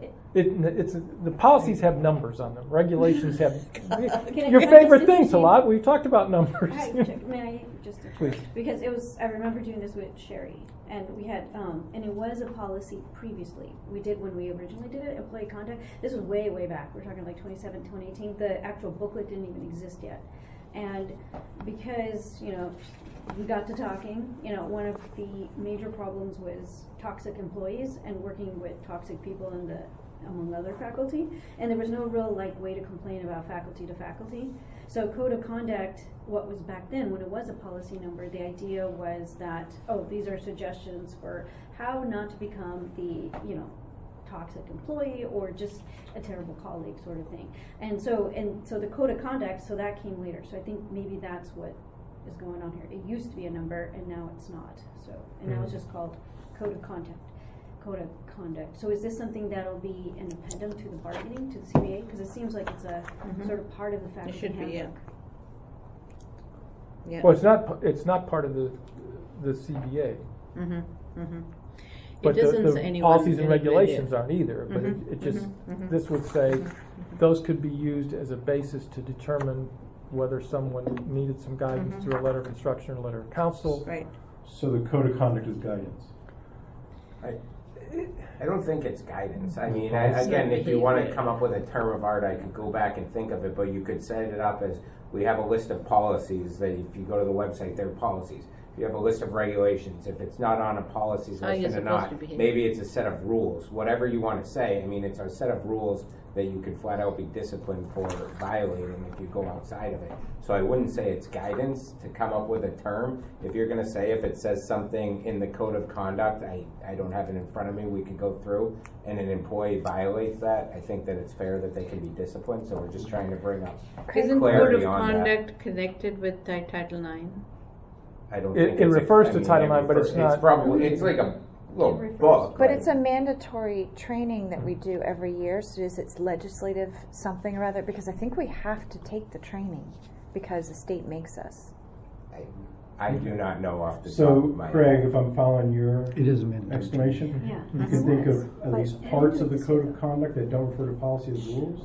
The policies have numbers on them. Regulations have Can your I favorite just things a interject? lot. We've talked about numbers. Hi, may I just Please. because I remember doing this with Sherry, and we had and it was a policy previously. We did when we originally did it, employee conduct. This was way back. We're talking like 2017, 2018. The actual booklet didn't even exist yet, and because we got to talking, one of the major problems was toxic employees and working with toxic people among other faculty, and there was no real way to complain about faculty to faculty. So Code of Conduct, what was back then when it was a policy number, the idea was that, these are suggestions for how not to become the, toxic employee or just a terrible colleague sort of thing. And so the Code of Conduct, so that came later. So I think maybe that's what is going on here. It used to be a number and now it's not. So, and now it's just called Code of Conduct. So is this something that'll be an addendum to the bargaining, to the CBA? Because it seems like it's a sort of part of the faculty It should be, handbook. Yeah. Well, it's not part of the CBA. But It doesn't the say anyone policies and anywhere there. regulations aren't either. But it just this would say those could be used as a basis to determine whether someone needed some guidance through a letter of instruction or a letter of counsel. Right. So the Code of Conduct is guidance. I don't think it's guidance. I mean, again, if you want to come up with a term of art, I could go back and think of it, but you could set it up as we have a list of policies that if you go to the website, they're policies. you have a list of regulations, if it's not on a policies How list you're and supposed not, to behave. maybe it's a set of rules, whatever you want to say. I mean, it's a set of rules that you could flat out be disciplined for violating if you go outside of it. So I wouldn't say it's guidance to come up with a term. If you're going to say, if it says something in the code of conduct, I don't have it in front of me, we could go through, and an employee violates that, I think that it's fair that they can be disciplined. So we're just trying to bring up Isn't code clarity of on that. conduct connected with Title IX? I don't It- think it it's refers I to mean, Title it IX, but refers- it's not- probably, it's like a little It refers- book. But like- it's a mandatory training that we do every year, so is it legislative something or other? Because I think we have to take the training because the state makes us. I do not know off the top So, of my Craig, head. if I'm following your It is mandatory. explanation, Yeah. you that's can think what it of is. at least Like- parts of the code of conduct that don't refer to policy as rules.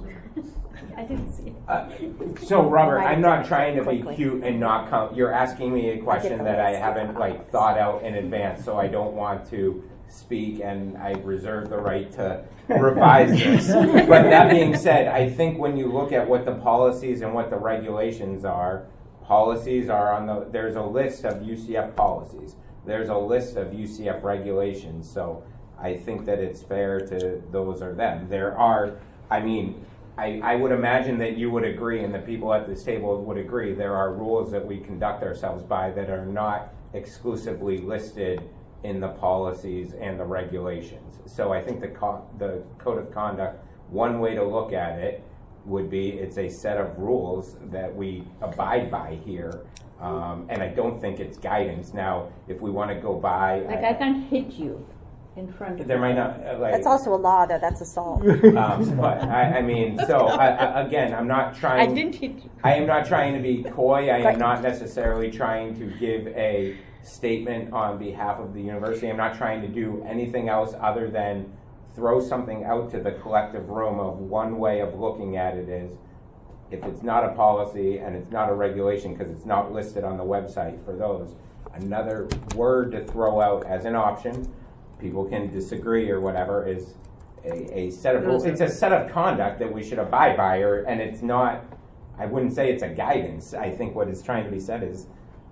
I didn't see it. So, Robert, Might I'm not have trying to be quickly. cute and not come. You're asking me a question the that I list. haven't like thought out in advance, so I don't want to speak, and I reserve the right to revise this. But that being said, I think when you look at what the policies and what the regulations are, policies are on the. There's a list of UCF policies. There's a list of UCF regulations. So I think that it's fair to those or them. There are. I mean, I would imagine that you would agree, and the people at this table would agree, there are rules that we conduct ourselves by that are not exclusively listed in the policies and the regulations. So I think the code of conduct, one way to look at it would be it's a set of rules that we abide by here. And I don't think it's guidance. Now, if we want to go by... Like I can't hit you in front of There you. might not... like, That's also a law, though. That's assault. but I mean, so again, I'm not I trying. didn't hit you. I am not trying to be coy. I am Right. not necessarily trying to give a statement on behalf of the university. I'm not trying to do anything else other than throw something out to the collective room of one way of looking at it is if it's not a policy and it's not a regulation because it's not listed on the website for those, another word to throw out as an option, people can disagree or whatever, is a set of rules. It's a set of conduct that we should abide by, and it's not, I wouldn't say it's a guidance. I think what is trying to be said is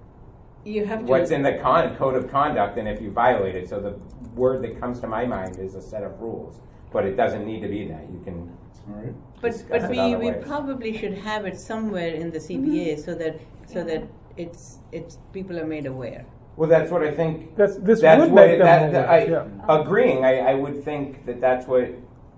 You have to. what's in the code of conduct, and if you violate it. So the word that comes to my mind is a set of rules, but it doesn't need to be that. You can All right. But discuss it we other ways. probably should have it somewhere in the CBA so that it's people are made aware. Well, that's what I think. This That's would what make them that, aware, I yeah. agreeing. I would think that that's what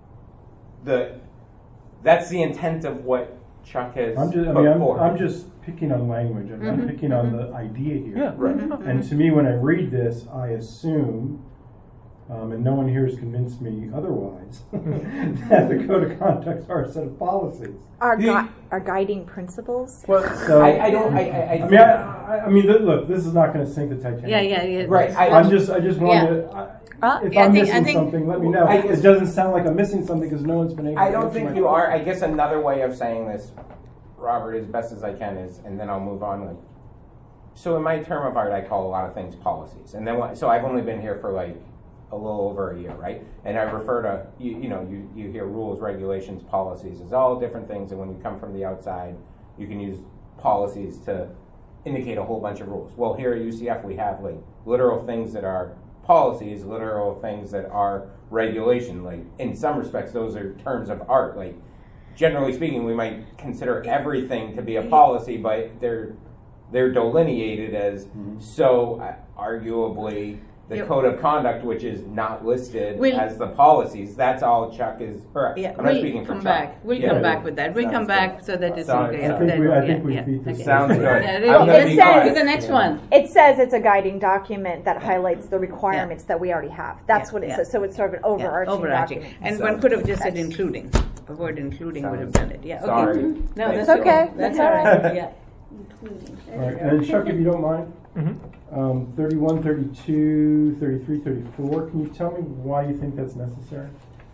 that's the intent of what Chuck has put forward. I'm just picking on language. I'm picking on the idea here. Yeah. Right. And to me, when I read this, I assume, and no one here has convinced me otherwise, that the code of conduct are a set of policies. Our guiding principles. Well, So I don't. I I mean, I mean, look, this is not going to sink the Titanic. Yeah. Right. I just want Yeah. to. If Yeah, I'm I missing think- something, let me know. I guess- It doesn't sound like I'm missing something because no one's been able. I to don't answer think my you are. question. I guess another way of saying this, Robert, as best as I can is, and then I'll move on. Like, so in my term of art, I call a lot of things policies, and then so I've only been here for like a little over a year, right? And I refer to you hear rules, regulations, policies as all different things, and when you come from the outside, you can use policies to indicate a whole bunch of rules. Well, here at UCF, we have like literal things that are policies, literal things that are regulation. Like in some respects, those are terms of art. Like generally speaking, we might consider everything to be a policy, but they're delineated as so arguably the Yep. code of conduct, which is not listed We'll- as the policies. That's all Chuck is. Or Yeah, I'm not we'll speaking for come Chuck. back. We'll Yeah. come back with that. We'll come Sounds back good. so that it's Sounds okay. good. I think we beat this. Sounds good. Yeah, I'm gonna It be says- quiet. to the next one. It says it's a guiding document that highlights the requirements that we already have. That's Yeah, what it yeah. says. So it's sort of an overarching document. And Sounds one could have good. just said including. The word including would have done it. Yeah. Okay. Sorry. No, Thanks. that's okay. That's That's all all right. Yeah. Including. All right, and Chuck, if you don't mind, Mhm. 31, 32, 33, 34, can you tell me why you think that's necessary?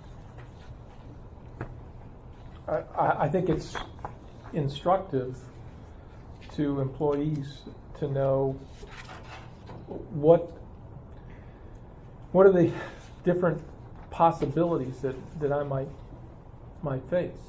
I think it's instructive to employees to know what are the different possibilities that I might face.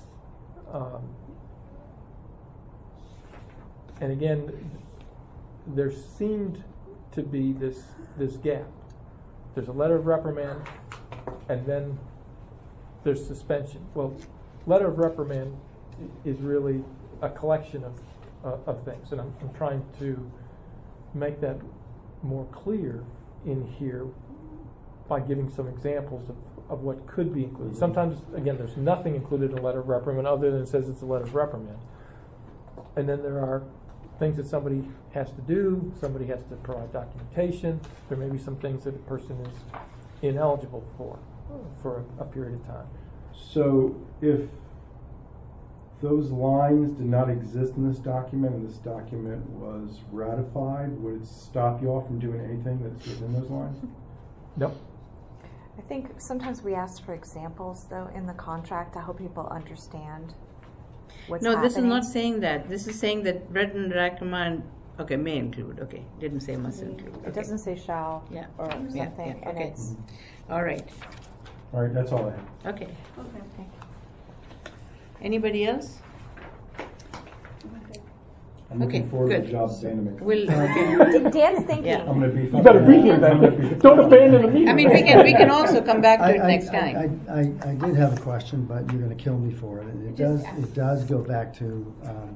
And again, there seemed to be this gap. There's a letter of reprimand, and then there's suspension. Well, letter of reprimand is really a collection of things, and I'm trying to make that more clear in here by giving some examples of what could be included. Sometimes, again, there's nothing included in a letter of reprimand other than it says it's a letter of reprimand. And then there are things that somebody has to do, somebody has to provide documentation, there may be some things that a person is ineligible for a period of time. So if those lines did not exist in this document and this document was ratified, would it stop you all from doing anything that's within those lines? No. I think sometimes we ask for examples, though, in the contract to help people understand what's No, happening. this is not saying that. This is saying that written recommend, okay, may include, okay. Didn't say must include. It doesn't say shall Yeah. or something, Yeah, and okay. it's All right, All right, that's all I have. okay. Okay. Anybody else? I'm looking Okay, forward to good. the job Dana makes. We'll, Dan's thinking. Yeah. I'm going to beef up. You better be here I'm gonna then. beef Don't up. abandon the meeting. I mean, we can also come back to it next time. I did have a question, but you're going to kill me for it. And it does go back to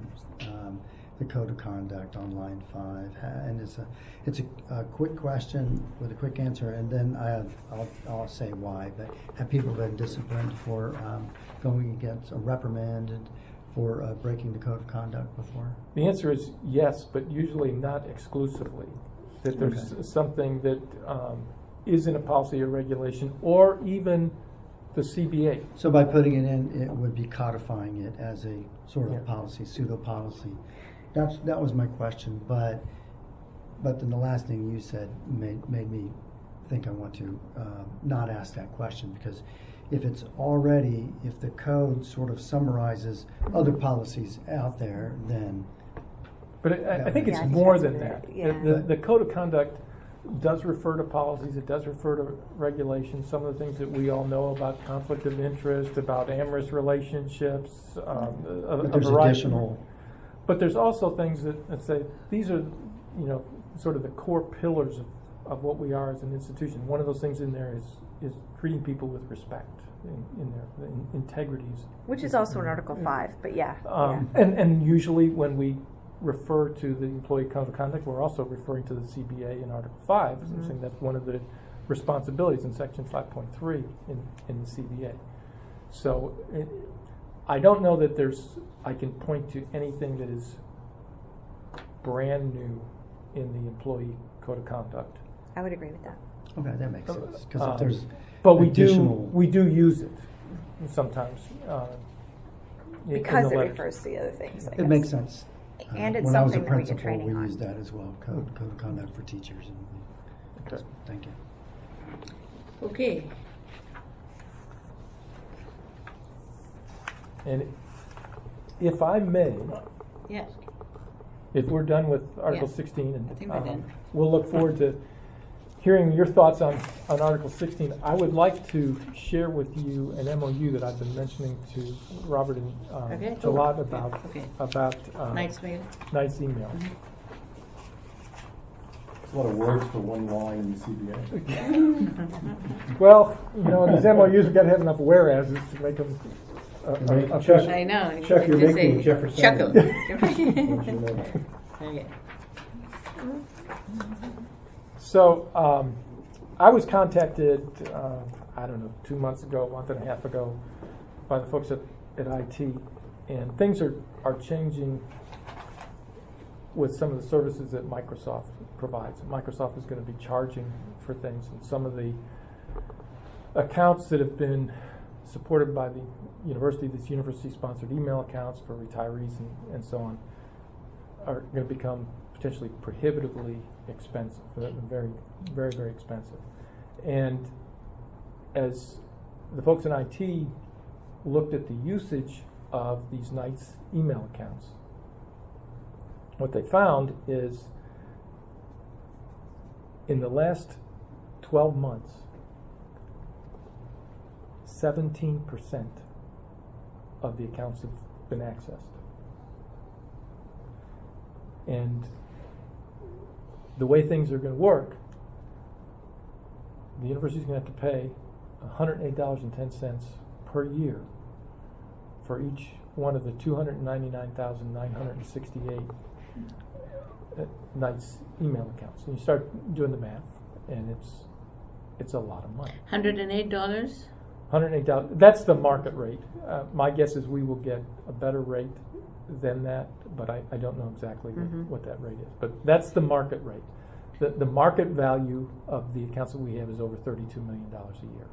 the code of conduct on line 5, and it's a quick question with a quick answer, and then I'll say why. But have people been disciplined for going against or reprimanded for breaking the code of conduct before? The answer is yes, but usually not exclusively. That there's something that is in a policy or regulation, or even the CBA. So by putting it in, it would be codifying it as a sort of Yeah. policy, pseudo policy. That was my question, but then the last thing you said made me think I want to not ask that question, because if the code sort of summarizes other policies out there, then. But I think it's Yeah, I think more that's than what that. it- yeah. The code of conduct does refer to policies, it does refer to regulations, some of the things that we all know about conflict of interest, about amorous relationships, But there's additional. But there's also things that say these are, sort of the core pillars of what we are as an institution. One of those things in there is treating people with respect in their integrities. Which is also in Article 5, but yeah. And usually when we refer to the employee code of conduct, we're also referring to the CBA in Article 5, saying that's one of the responsibilities in Section 5.3 in the CBA. So I don't know that I can point to anything that is brand new in the employee code of conduct. I would agree with that. Okay, that makes sense. Because if there's But additional. we do use it sometimes. Because in the it letters. refers to the other things. I It guess. makes sense. And it's when I was a something that we get principal, training we on. used that as well. Code of conduct for teachers. Okay. Thank you. Okay, And if I may, yes. if we're done with Article Yeah. 16, and I think we're done. we'll look forward to hearing your thoughts on Article 16. I would like to share with you an MOU that I've been mentioning to Robert and Okay. Talat about Okay. Knight's Mail. email. It's a lot of words for one line in the CBA. Well, these MOUs, we've got to have enough whereases to make them official. I know. Chuck, you're Just making say Jefferson. Chuckle. Don't you know that? Okay. So I was contacted, 2 months ago, a month and a half ago, by the folks at IT, and things are changing with some of the services that Microsoft provides. Microsoft is going to be charging for things, and some of the accounts that have been supported by the university, these university-sponsored email accounts for retirees and so on, are going to become potentially prohibitively expensive, very, very, very expensive. And as the folks in IT looked at the usage of these Knight's email accounts, what they found is in the last 12 months, 17% of the accounts have been accessed. And the way things are going to work, the university is going to have to pay $108.10 per year for each one of the 299,968 Knights email accounts. And you start doing the math, and it's a lot of money. $108? $108. That's the market rate. My guess is we will get a better rate than that, but I don't know exactly what that rate is. But that's the market rate. The market value of the accounts that we have is over $32 million a year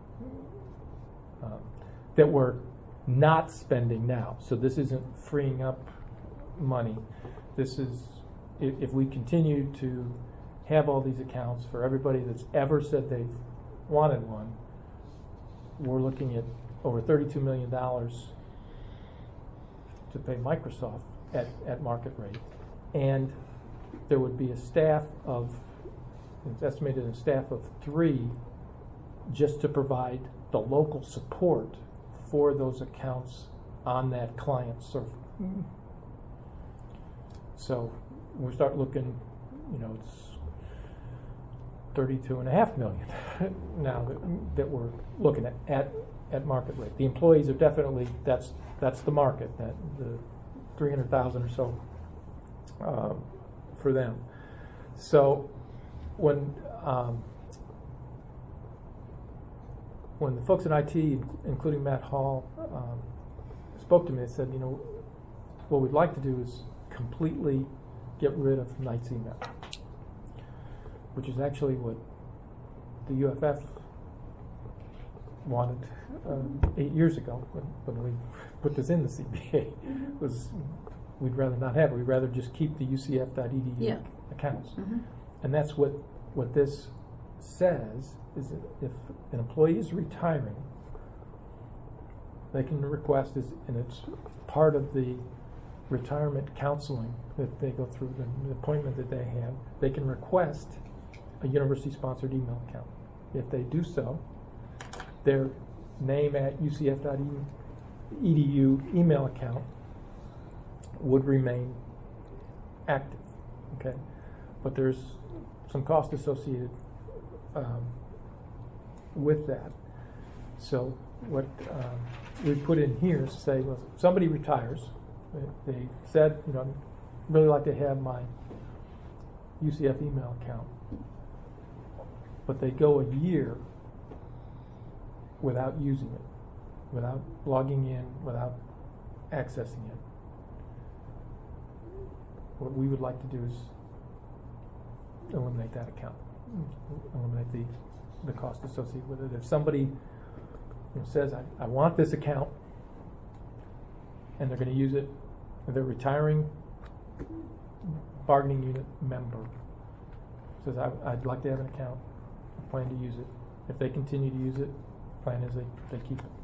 that we're not spending now. So this isn't freeing up money. This is, if we continue to have all these accounts for everybody that's ever said they've wanted one, we're looking at over $32 million to pay Microsoft at market rate. And there would be a staff of, it's estimated a staff of 3 just to provide the local support for those accounts on that client server. So we start looking, it's $32.5 million now that we're looking at market rate. The employees are definitely, that's the market, that the 300,000 or so for them. So when the folks in IT, including Matt Hall, spoke to me, they said, what we'd like to do is completely get rid of Knights email, which is actually what the UFF wanted 8 years ago when we put this in the CBA. Was we'd rather not have it. We'd rather just keep the UCF.edu accounts. And that's what this says, is that if an employee is retiring, they can request, and it's part of the retirement counseling that they go through, the appointment that they have, they can request a university-sponsored email account. If they do so, their name at UCF.edu email account would remain active, okay? But there's some cost associated with that. So what we put in here is to say, well, if somebody retires, they said, I'd really like to have my UCF email account, but they go a year without using it, without logging in, without accessing it. What we would like to do is eliminate that account, eliminate the cost associated with it. If somebody says, I want this account, and they're going to use it, and they're retiring bargaining unit member, says, I'd like to have an account, I plan to use it. If they continue to use it, plan is they keep it.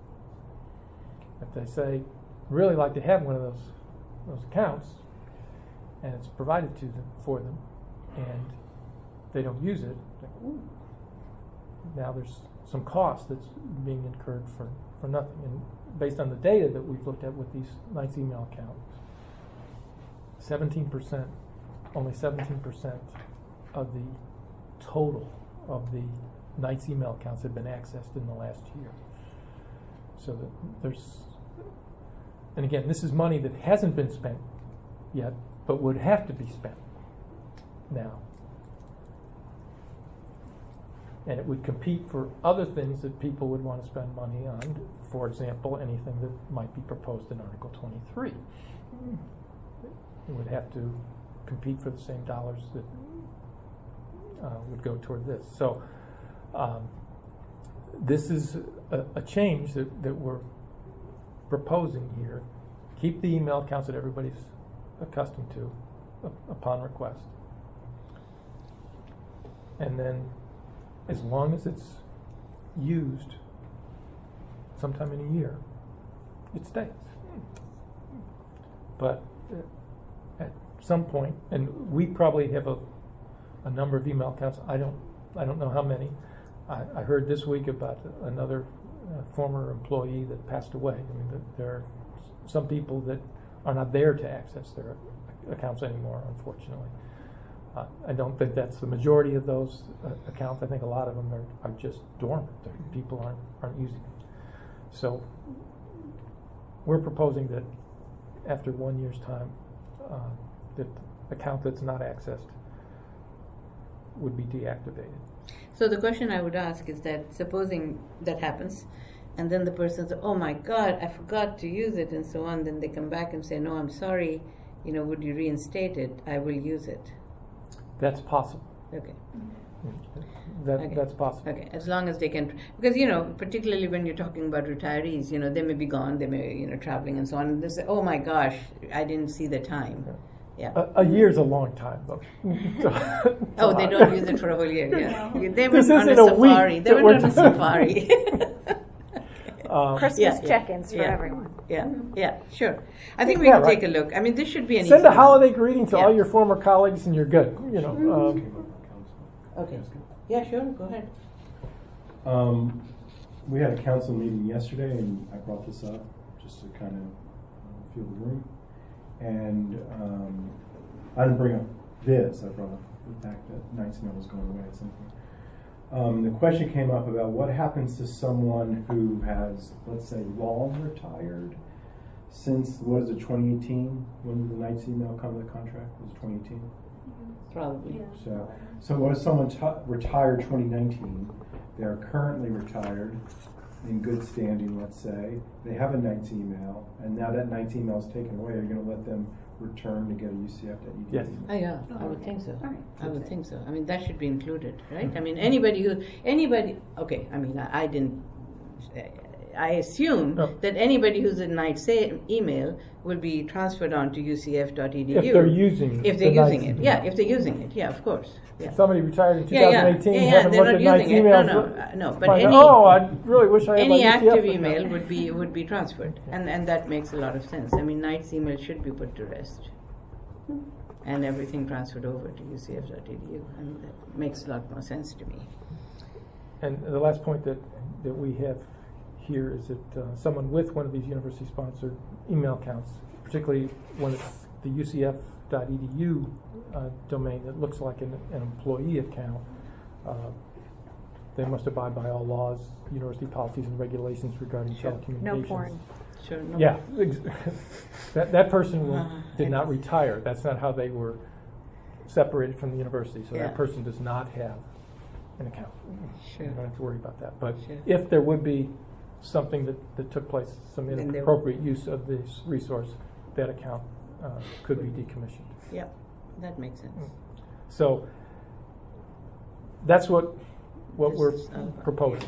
If they say, really like to have one of those accounts, and it's provided to them for them, and they don't use it, now there's some cost that's being incurred for nothing. And based on the data that we've looked at with these Knights email accounts, 17%, only 17% of the total of the Knights email accounts have been accessed in the last year. So that there's, and again, this is money that hasn't been spent yet, but would have to be spent now. And it would compete for other things that people would want to spend money on. For example, anything that might be proposed in Article 23. It would have to compete for the same dollars that would go toward this. So this is a change that we're proposing here. Keep the email accounts that everybody's accustomed to upon request. And then as long as it's used sometime in a year, it stays. But at some point, and we probably have a number of email accounts. I don't know how many. I heard this week about another former employee that passed away. I mean, there are some people that are not there to access their accounts anymore, unfortunately. I don't think that's the majority of those accounts. I think a lot of them are just dormant. People aren't using it. So we're proposing that after 1 year's time, that account that's not accessed would be deactivated. So the question I would ask is that supposing that happens, and then the person says, "Oh my God, I forgot to use it," and so on. Then they come back and say, "No, I'm sorry. Would you reinstate it? I will use it." That's possible. Okay. Okay. That's possible. Okay, as long as they can, because particularly when you're talking about retirees, they may be gone, they may traveling and so on. And they say, "Oh my gosh, I didn't see the time." Yeah. A year's a long time, though. Oh, they don't use it for a whole year. Yeah. They went This on a isn't a safari. week They that went we're on a safari. Christmas check-ins for everyone. Yeah, sure. I think we can take a look. I mean, this should be an Send easy a holiday greeting to Yeah. all your former colleagues, and you're good. Okay. Yeah, sure. Go ahead. We had a council meeting yesterday, and I brought this up just to kind of feel the room. And I didn't bring up this. I brought up the fact that Knight's Mill was going away at some point. The question came up about what happens to someone who has, let's say, long retired since, 2018? When did the Knight's Mill come to the contract? Was it 2018? Probably. Yeah. So what if someone retired 2019? They're currently retired, in good standing, let's say. They have a Knight's email, and now that Knight's email is taken away. Are you going to let them return to get a UCF.edu? Yes. Oh yeah, I would think so. All right. I would think so. I mean, that should be included, right? I mean, anybody. Okay. I mean, I didn't. I assume that anybody who's in Knight's email will be transferred on to UCF.edu. If they're using If they're the using Knight's it, yeah. If they're using it, yeah, of course. Yeah. If somebody retired in Yeah, 2018, yeah, haven't they're looked not at Knight's using it. emails. No. But find any out, I really wish I had my any UCF active account. email would be transferred, and that makes a lot of sense. I mean, Knight's email should be put to rest, and everything transferred over to UCF.edu. I mean, that makes a lot more sense to me. And the last point that we have here is that someone with one of these university-sponsored email accounts, particularly when it's the UCF.edu domain that looks like an employee account, they must abide by all laws, university policies, and regulations regarding telecommunications. No porn. Sure. No. Yeah, that person did not retire. That's not how they were separated from the university. So Yeah. that person does not have an account. Sure. You don't have to worry about that. But Sure. if there would be something that took place, some Then they- inappropriate use of this resource, that account could be decommissioned. Yep, that makes sense. So that's what This we're is, proposing.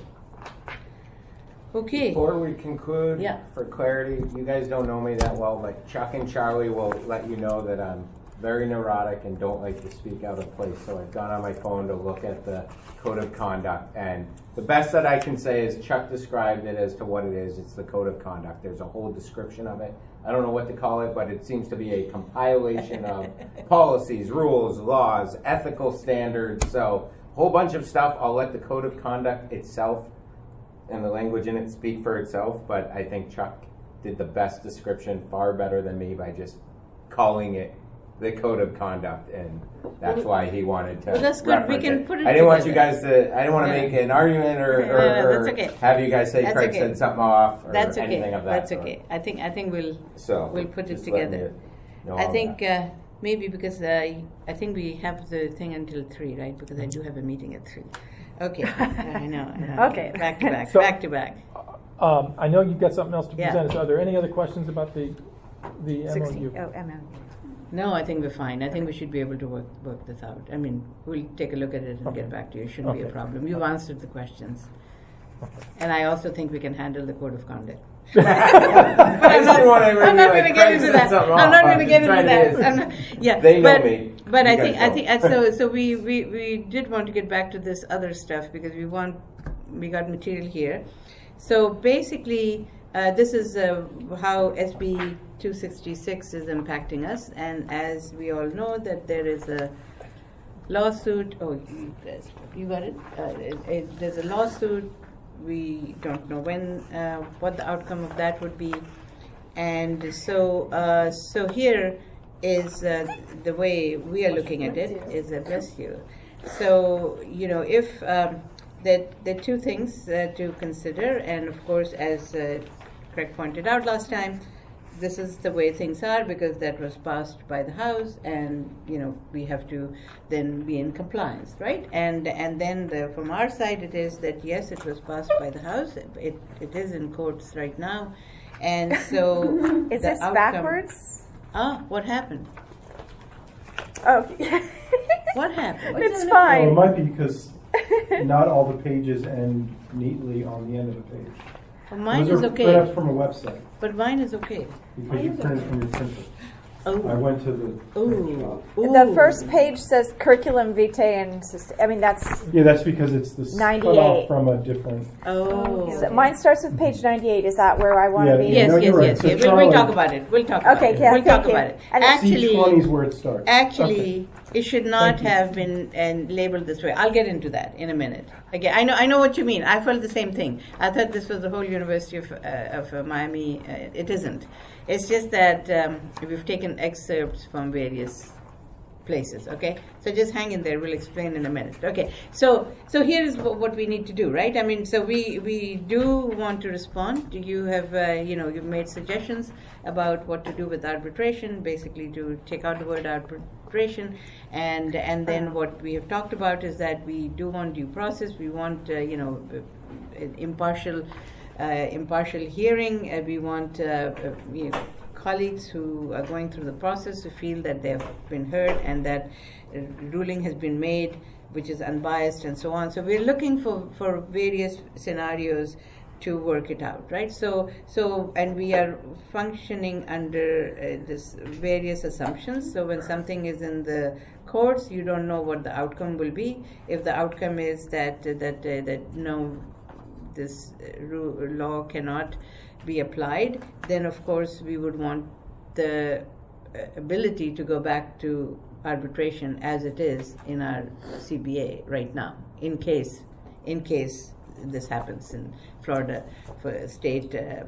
Okay. Before we conclude, Yeah. for clarity, you guys don't know me that well, but Chuck and Charlie will let you know that I'm very neurotic and don't like to speak out of place. So I've gone on my phone to look at the Code of Conduct, and the best that I can say is Chuck described it as to what it is. It's the Code of Conduct. There's a whole description of it. I don't know what to call it, but it seems to be a compilation of policies, rules, laws, ethical standards. So a whole bunch of stuff. I'll let the Code of Conduct itself and the language in it speak for itself, but I think Chuck did the best description, far better than me, by just calling it the Code of Conduct, and that's why he wanted to. Well, that's good. We reference can put it I didn't want you together. guys to. I didn't want to Yeah. make an argument or that's okay. have you guys say That's Craig okay. said something off or That's okay. anything of that That's sort. okay. I think we'll So we'll put it just letting together. you know I all think that. maybe because I think we have the thing until 3, right? Because I do have a meeting at 3. Okay. I know. Okay. Back to back. So- back to back. I know you've got something else to Yeah. present. So are there any other questions about the 16. MOU? Oh, MOU. No, I think we're fine. I think we should be able to work this out. I mean, we'll take a look at it and Okay. get back to you. It shouldn't be a Okay. problem. You've answered the questions. Okay. And I also think we can handle the Code of Conduct. I just didn't want to I'm not going to get Craig into said that. something I'm off. not going to get just into trying that. I'm not, yeah, They know but, me. But You I guys think don't. so we did want to get back to this other stuff because we got material here. So basically, this is how SB 266 is impacting us, and as we all know that there is a lawsuit. Oh, you got it. There's a lawsuit. We don't know when, what the outcome of that would be, and so here is the way we are looking at it is bless you. So if there are two things to consider, and of course, as Craig pointed out last time, this is the way things are because that was passed by the House, and we have to then be in compliance, right? And then from our side, it is that yes, it was passed by the House. It is in courts right now, and so Is the this outcome, backwards? what happened? Oh, What happened? it's Well, it fine. might be because not all the pages end neatly on the end of the page. Well, mine Those is are okay, perhaps from a website, but mine is okay. because you printed from your printer. I Oh, went to the print shop. The first page says curriculum vitae and that's Yeah, that's because it's the cut 98. off from a different. Oh. so mine starts with page 98. Is that where I want to Yeah, be? yeah. Yes, No, yes, you're right. yes. So We'll Charlie- talk about it. We'll talk about Okay, it. yeah, We'll talk thank you. about it. And C20 is Actually, where it starts. actually, it should not Thank you. have been labeled this way. I'll get into that in a minute. Again, I know what you mean. I felt the same thing. I thought this was the whole University of Miami. It isn't. It's just that we've taken excerpts from various places. Okay, so just hang in there. We'll explain in a minute. Okay, so here is what we need to do, right? I mean, so we do want to respond. You have you've made suggestions about what to do with arbitration, basically to take out the word arbitration, and then what we have talked about is that we do want due process. We want impartial hearing. We want colleagues who are going through the process to feel that they have been heard and that ruling has been made which is unbiased and so on. So we're looking for various scenarios to work it out, right? So and we are functioning under this various assumptions. So when something is in the courts, you don't know what the outcome will be. If the outcome is that no, this law cannot be applied, then of course we would want the ability to go back to arbitration as it is in our CBA right now, in case this happens in Florida for state. The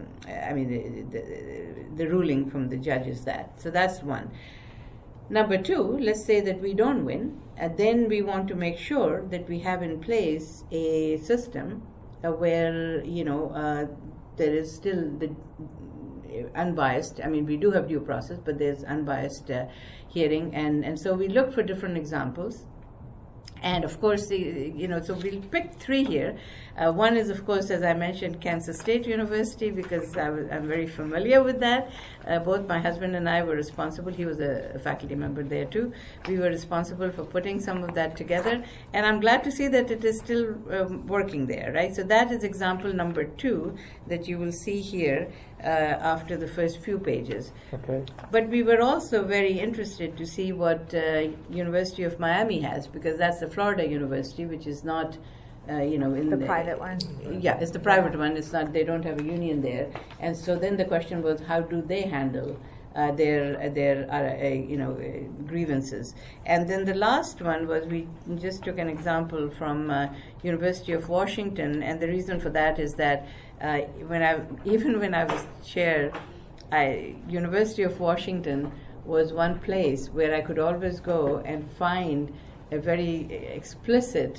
ruling from the judge is that. So that's one. Number two, let's say that we don't win, and then we want to make sure that we have in place a system where there is still the unbiased. I mean, we do have due process, but there's unbiased hearing, and so we look for different examples. And of course, so we'll pick three here. One is, of course, as I mentioned, Kansas State University, because I'm very familiar with that. Both my husband and I were responsible. He was a faculty member there too. We were responsible for putting some of that together, and I'm glad to see that it is still working there, right? So that is example number 2 that you will see here after the first few pages. Okay. But we were also very interested to see what University of Miami has, because that's the Florida university, which is not, in The private one. Yeah, it's the private one. It's not. They don't have a union there, and so then the question was, how do they handle their grievances? And then the last one was, we just took an example from University of Washington, and the reason for that is that when I was chair, University of Washington was one place where I could always go and find a very explicit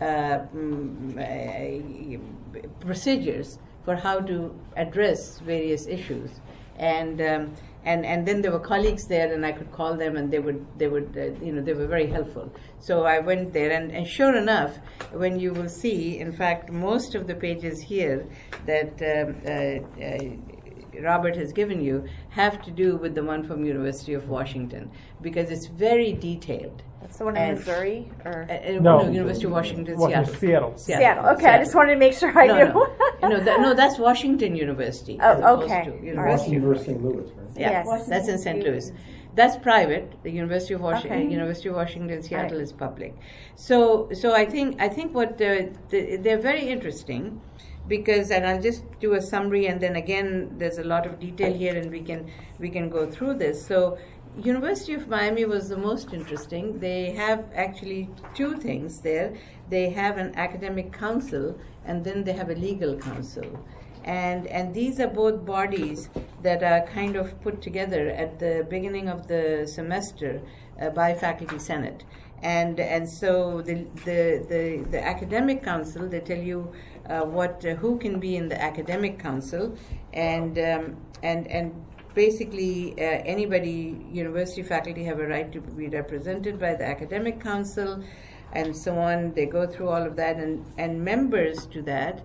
procedures for how to address various issues, and then there were colleagues there, and I could call them, and they would they were very helpful. So I went there, and sure enough, when you will see, in fact, most of the pages here that Robert has given you have to do with the one from University of Washington, because it's very detailed. That's the one in And- Missouri or No. University of Washington, Seattle. Seattle. Okay, I just wanted to make sure I knew. No, that's Washington University. Oh, as opposed okay. to All University of University of St. Louis, right? Yeah, Yes. that's in St. Louis. That's private. The University of Washington, Okay. University of Washington, Seattle Right. is public. So I think what they're very interesting, because, and I'll just do a summary, and then again there's a lot of detail here, and we can go through this. So University of Miami was the most interesting. They have actually two things there. They have an academic council, and then they have a legal council. And these are both bodies that are kind of put together at the beginning of the semester by Faculty Senate. And so the academic council, they tell you who can be in the academic council, and basically anybody, university faculty, have a right to be represented by the academic council, and so on. They go through all of that, and members to that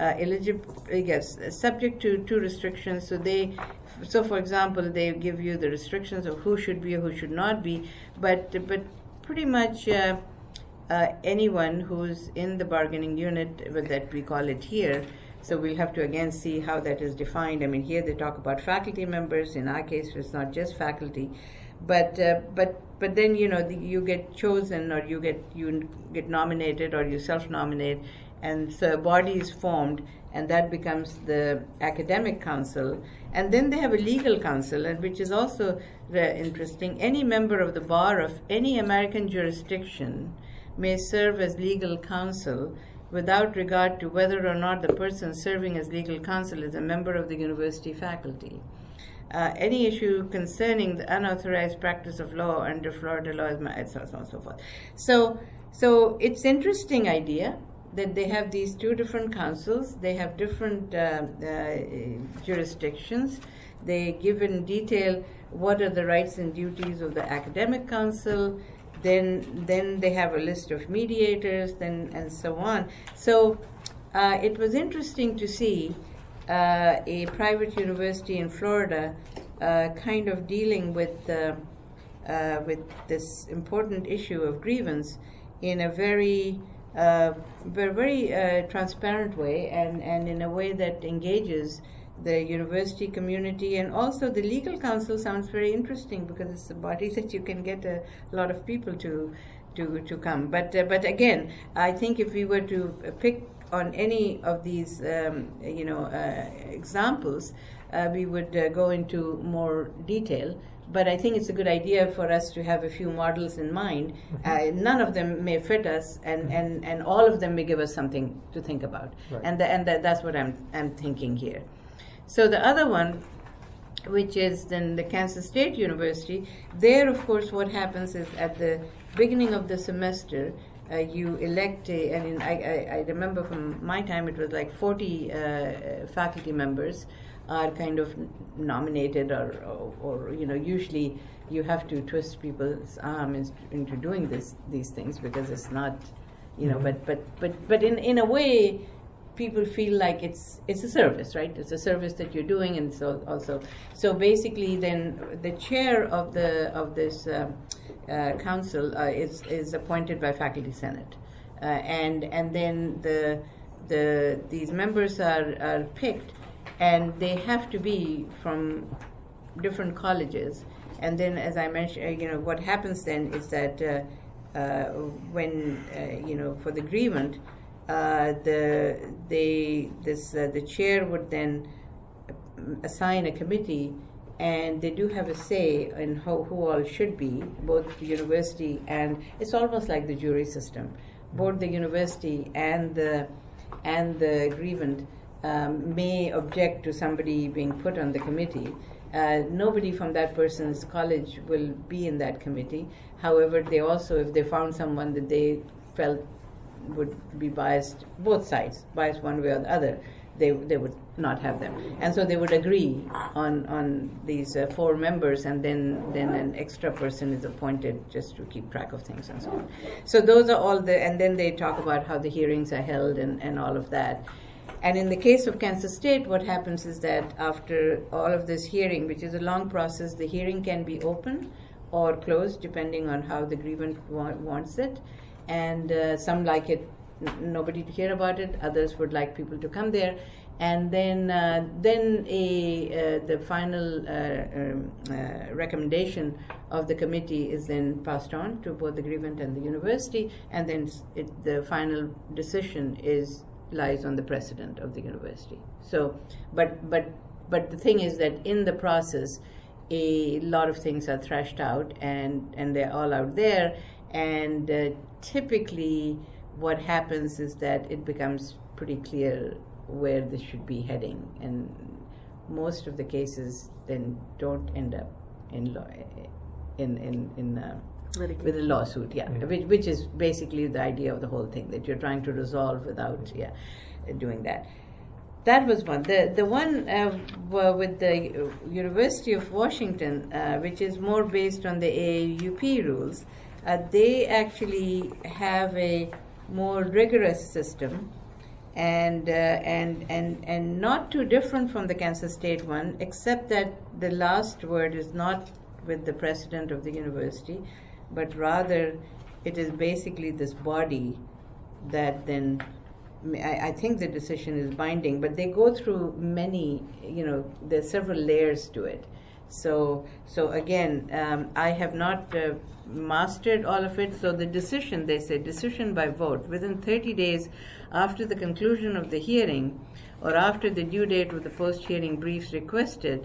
subject to two restrictions. So for example, they give you the restrictions of who should be or who should not be, but pretty much anyone who's in the bargaining unit that we call it here. So we'll have to again see how that is defined. I mean, here they talk about faculty members. In our case, it's not just faculty, but then you get chosen, or you get nominated, or you self-nominate, and so a body is formed, and that becomes the academic council. And then they have a legal council, and which is also interesting. Any member of the bar of any American jurisdiction may serve as legal counsel without regard to whether or not the person serving as legal counsel is a member of the university faculty. Any issue concerning the unauthorized practice of law under Florida law is so on and so forth. So it's interesting idea that they have these two different councils. They have different jurisdictions. They give in detail what are the rights and duties of the academic council. Then they have a list of mediators, and so on. So it was interesting to see a private university in Florida kind of dealing with this important issue of grievance in a very transparent way, and in a way that engages the university community. And also the legal council sounds very interesting because it's a body that you can get a lot of people to come. But again, I think if we were to pick on any of these examples, we would go into more detail. But I think it's a good idea for us to have a few models in mind. None of them may fit us, and all of them may give us something to think about. Right. And that's what I'm thinking here. So the other one, which is then the Kansas State University, there, of course, what happens is at the beginning of the semester, you elect I remember from my time it was like 40 faculty members are kind of nominated, or usually you have to twist people's arms into doing these things because it's not, but in a way, people feel like it's a service, right? It's a service that you're doing, and so basically, then the chair of this council is appointed by Faculty Senate, and then these members are picked, and they have to be from different colleges. And then, as I mentioned, what happens then is that when for the grievant. The chair would then assign a committee, and they do have a say in who all should be, both the university, and it's almost like the jury system. Both the university and the grievant may object to somebody being put on the committee. Nobody from that person's college will be in that committee. However, they also, if they found someone that they felt would be biased, both sides, biased one way or the other, they would not have them. And so they would agree on these 4 members, and then an extra person is appointed just to keep track of things and so on. So those are all and then they talk about how the hearings are held and all of that. And in the case of Kansas State, what happens is that after all of this hearing, which is a long process, the hearing can be open or closed depending on how the grievant wants it. And some like it, nobody to hear about it. Others would like people to come there. And then the final recommendation of the committee is then passed on to both the grievant and the university. And then the final decision lies on the president of the university. So, but the thing is that in the process, a lot of things are thrashed out, and they're all out there. And typically what happens is that it becomes pretty clear where this should be heading, and most of the cases then don't end up in law, with a lawsuit, which is basically the idea of the whole thing, that you're trying to resolve without doing that. That was one. The one with the University of Washington, which is more based on the AAUP rules, they actually have a more rigorous system, and not too different from the Kansas State one, except that the last word is not with the president of the university, but rather it is basically this body that then, I think the decision is binding, but they go through many, there's several layers to it. So again, I have not mastered all of it. So the decision, they say, decision by vote within 30 days after the conclusion of the hearing or after the due date of the post-hearing briefs requested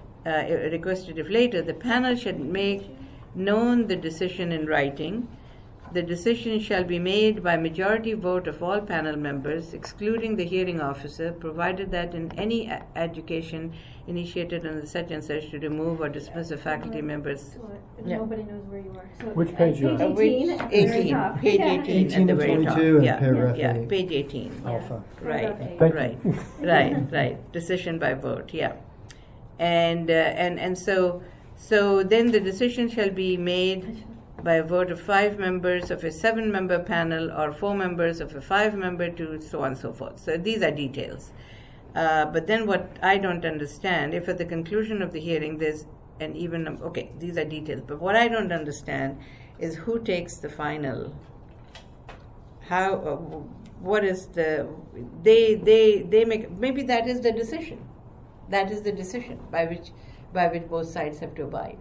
if later, the panel should make known the decision in writing. The decision shall be made by majority vote of all panel members, excluding the hearing officer, provided that in any education initiated under such and such to remove or dismiss a faculty member's. Nobody knows where you are. So Which page you on? Page 18. At the very top. Page 18 at the very top. 22 and Yeah, paragraph yeah, 8. page 18. Alpha. Right, Thank right, you. right. Decision by vote, yeah. And so then the decision shall be made by a vote of 5 members of a 7-member panel or 4 members of a 5-member to so on and so forth. So these are details. But then what I don't understand, if at the conclusion of the hearing there's an even, okay, these are details, but what I don't understand is who takes the final, how, what is the, they make, maybe that is the decision. That is the decision by which both sides have to abide.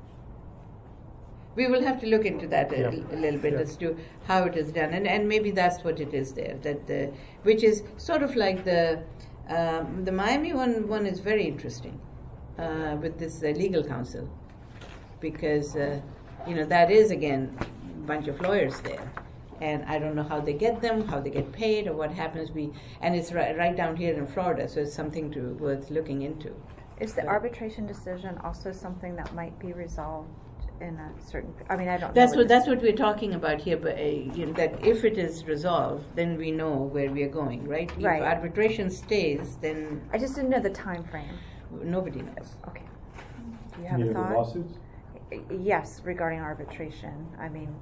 We will have to look into that a little bit as to how it is done, and maybe that's what it is there. That which is sort of like the Miami one is very interesting with this legal counsel, because that is again a bunch of lawyers there, and I don't know how they get them, how they get paid, or what happens. And it's right down here in Florida, so it's something worth looking into. Is the arbitration decision also something that might be resolved in a certain? I mean, I don't know. That's what we're talking about here. But that if it is resolved, then we know where we are going, right? Right. If arbitration stays, then I just didn't know the time frame. Nobody knows. Okay. Do you have Any a of the thought? lawsuits? Yes, regarding arbitration. I mean,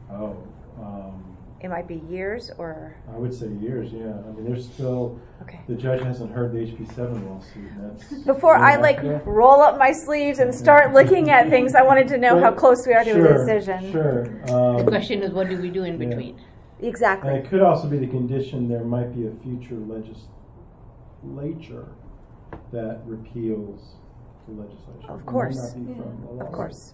it might be years, or I would say years, yeah. I mean, there's still, okay. the judge hasn't heard the HB7 lawsuit. And that's Before I yeah. roll up my sleeves and start looking at things, I wanted to know how close we are to a decision. Sure. The question is, what do we do in between? Exactly. And it could also be the condition there might be a future legislature that repeals the legislation. Of course. It might not be from the Of lawsuit. course.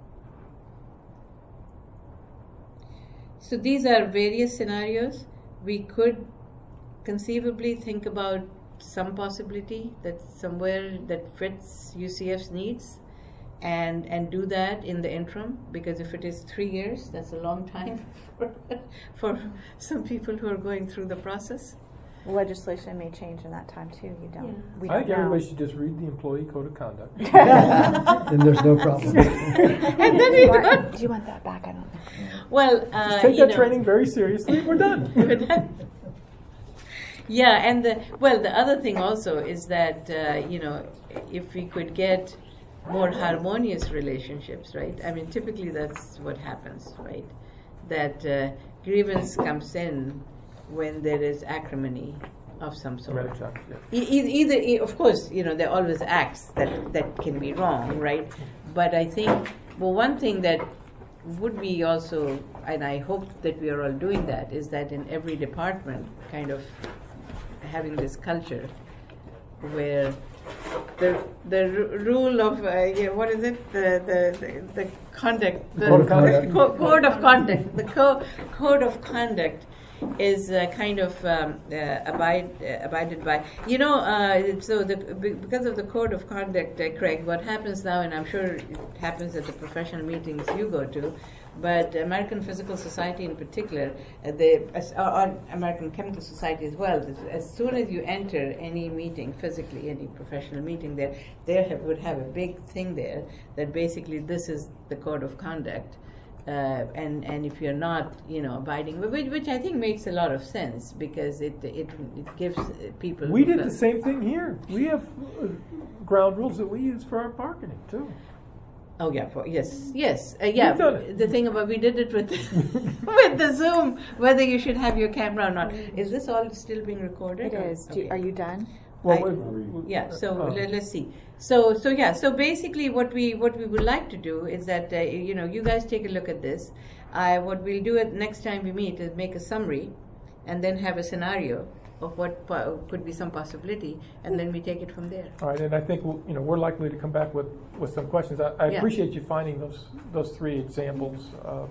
So these are various scenarios. We could conceivably think about some possibility that somewhere that fits UCF's needs, and do that in the interim, because if it is 3 years, that's a long time for some people who are going through the process. Legislation may change in that time too. We I don't think know. everybody should just read the Employee Code of Conduct. Then there's no problem. And then Do you want that back? I don't know. well, Just take that training very seriously. We're done. Yeah, and the other thing also is that if we could get more harmonious relationships, right? I mean, typically that's what happens, right? That grievance comes in when there is acrimony of some sort. Right, Either, of course, there are always acts that can be wrong, right? But I think, one thing that would be also, and I hope that we are all doing that, is that in every department, kind of having this culture where the rule of what is it, the conduct, the Code of conduct. Code of conduct, the code of conduct is kind of abided by. So because of the code of conduct, Craig, what happens now, and I'm sure it happens at the professional meetings you go to, But American Physical Society in particular, or American Chemical Society as well, as soon as you enter any meeting, physically, any professional meeting there, would have a big thing there that basically this is the code of conduct. And if you're not, abiding, which I think makes a lot of sense because it gives people. We did the same thing here. We have ground rules that we use for our marketing too. Oh yeah, yes. We've done it. The thing about we did it with with the Zoom, whether you should have your camera or not. Is this all still being recorded? It is. Okay. Are you done? Well, Let's see. So basically, what we would like to do is that you guys take a look at this. What we'll do next time we meet is make a summary, and then have a scenario of what could be some possibility, and then we take it from there. All right, and I think we're likely to come back with some questions. I Yeah. appreciate you finding those three examples of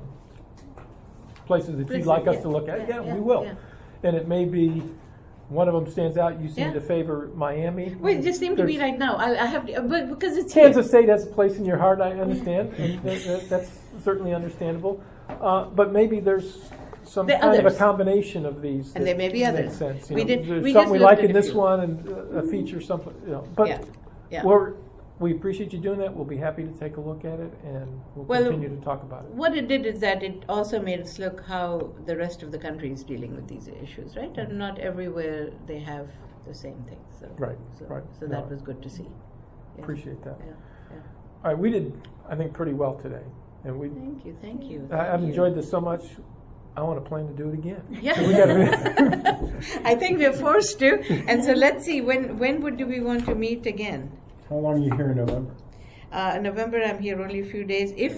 places that you'd like us to look at. Yeah, we will. Yeah. And it may be one of them stands out. You seem Yeah. to favor Miami. Well, it just seemed to be There's- right now. I have to, but because it's Kansas State has a place in your heart. I understand. That's certainly understandable. But maybe there's some There are kind of a others. combination of these. And that there may be makes others. sense. We did- There's we something just we looked like at in a this few. one, and a feature, something. But Yeah. we appreciate you doing that. We'll be happy to take a look at it, and we'll Well, continue to talk about it. What it did is that it also made us look how the rest of the country is dealing with these issues, right? And not everywhere they have the same thing. So, Right, So, right. so that was good to see. Yeah. Appreciate that. Yeah. All right, we did, I think, pretty well today, and Thank you. I've enjoyed this so much. I want to plan to do it again. Yeah. So we gotta- I think we're forced to. And so let's see, when would we want to meet again? How long are you here in November? November, I'm here only a few days. If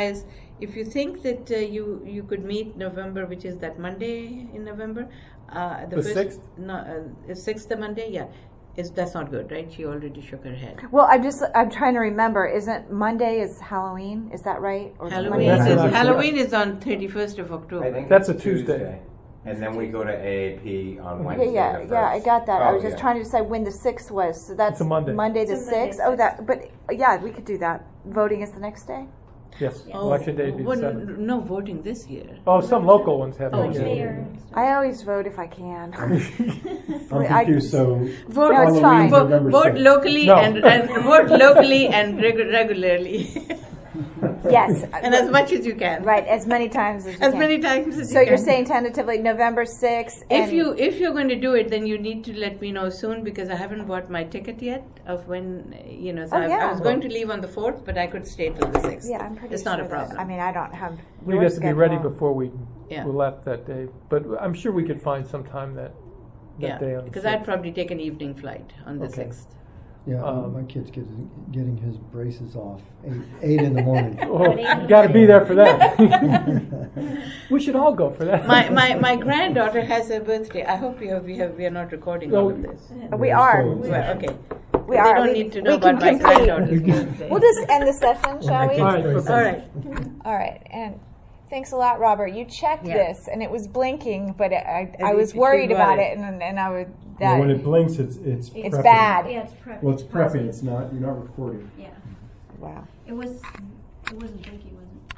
you think that you could meet November, which is that Monday in November, The 6th? No, is 6th the Monday? Yeah. That's not good, right? She already shook her head. Well, I'm trying to remember. Isn't Monday is Halloween? Is that right? Or Halloween That's is not Halloween is on 31st of October. I think That's it's a Tuesday. And then we go to AAP on Wednesday. Yeah, the yeah, I 1st. got that. I Oh, was just yeah. trying to decide when the 6th was. So that's It's a Monday. the It's a Monday, 6th. Oh, 6th. but yeah, we could do that. Voting is the next day. Yes, Yeah. election day would be the What- 7th. no voting this year. Oh, some local ones have. Like that. mayor. I always vote if I can. I'm confused, so Vote, No, it's fine. November vote 6th. locally No. and vote locally and regularly, Yes. and as much as you can. Right, as many times as you As can. many times as So you can. you're saying tentatively November 6th? If you're going to do it, then you need to let me know soon because I haven't bought my ticket yet of when So Oh, I yeah. was going to leave on the 4th, but I could stay till the 6th. Yeah, I'm pretty It's sure not a that- problem. I mean, I don't have. We your have to be ready schedule. before we Yeah. left that day, but I'm sure we could find some time that day on the because 6th. I'd probably take an evening flight on the Okay. 6th. Yeah, my kid's getting his braces off 8 in the morning. Oh, you got to be there for that. We should all go for that. My granddaughter has a birthday. I hope we are not recording all of this. We are. Well, okay. We They are. don't We- need to know we can about my complete. granddaughter's birthday. We'll just end the session, shall we? All right, All right. All right, and thanks a lot, Robert. You checked Yeah. this, and it was blinking, but I And was you worried got about it. it, and I would Well, when that it blinks, it's it's prepping. bad. Yeah, it's prepping. Well, it's prepping. It's not. You're not recording. Yeah. Wow. It wasn't blinking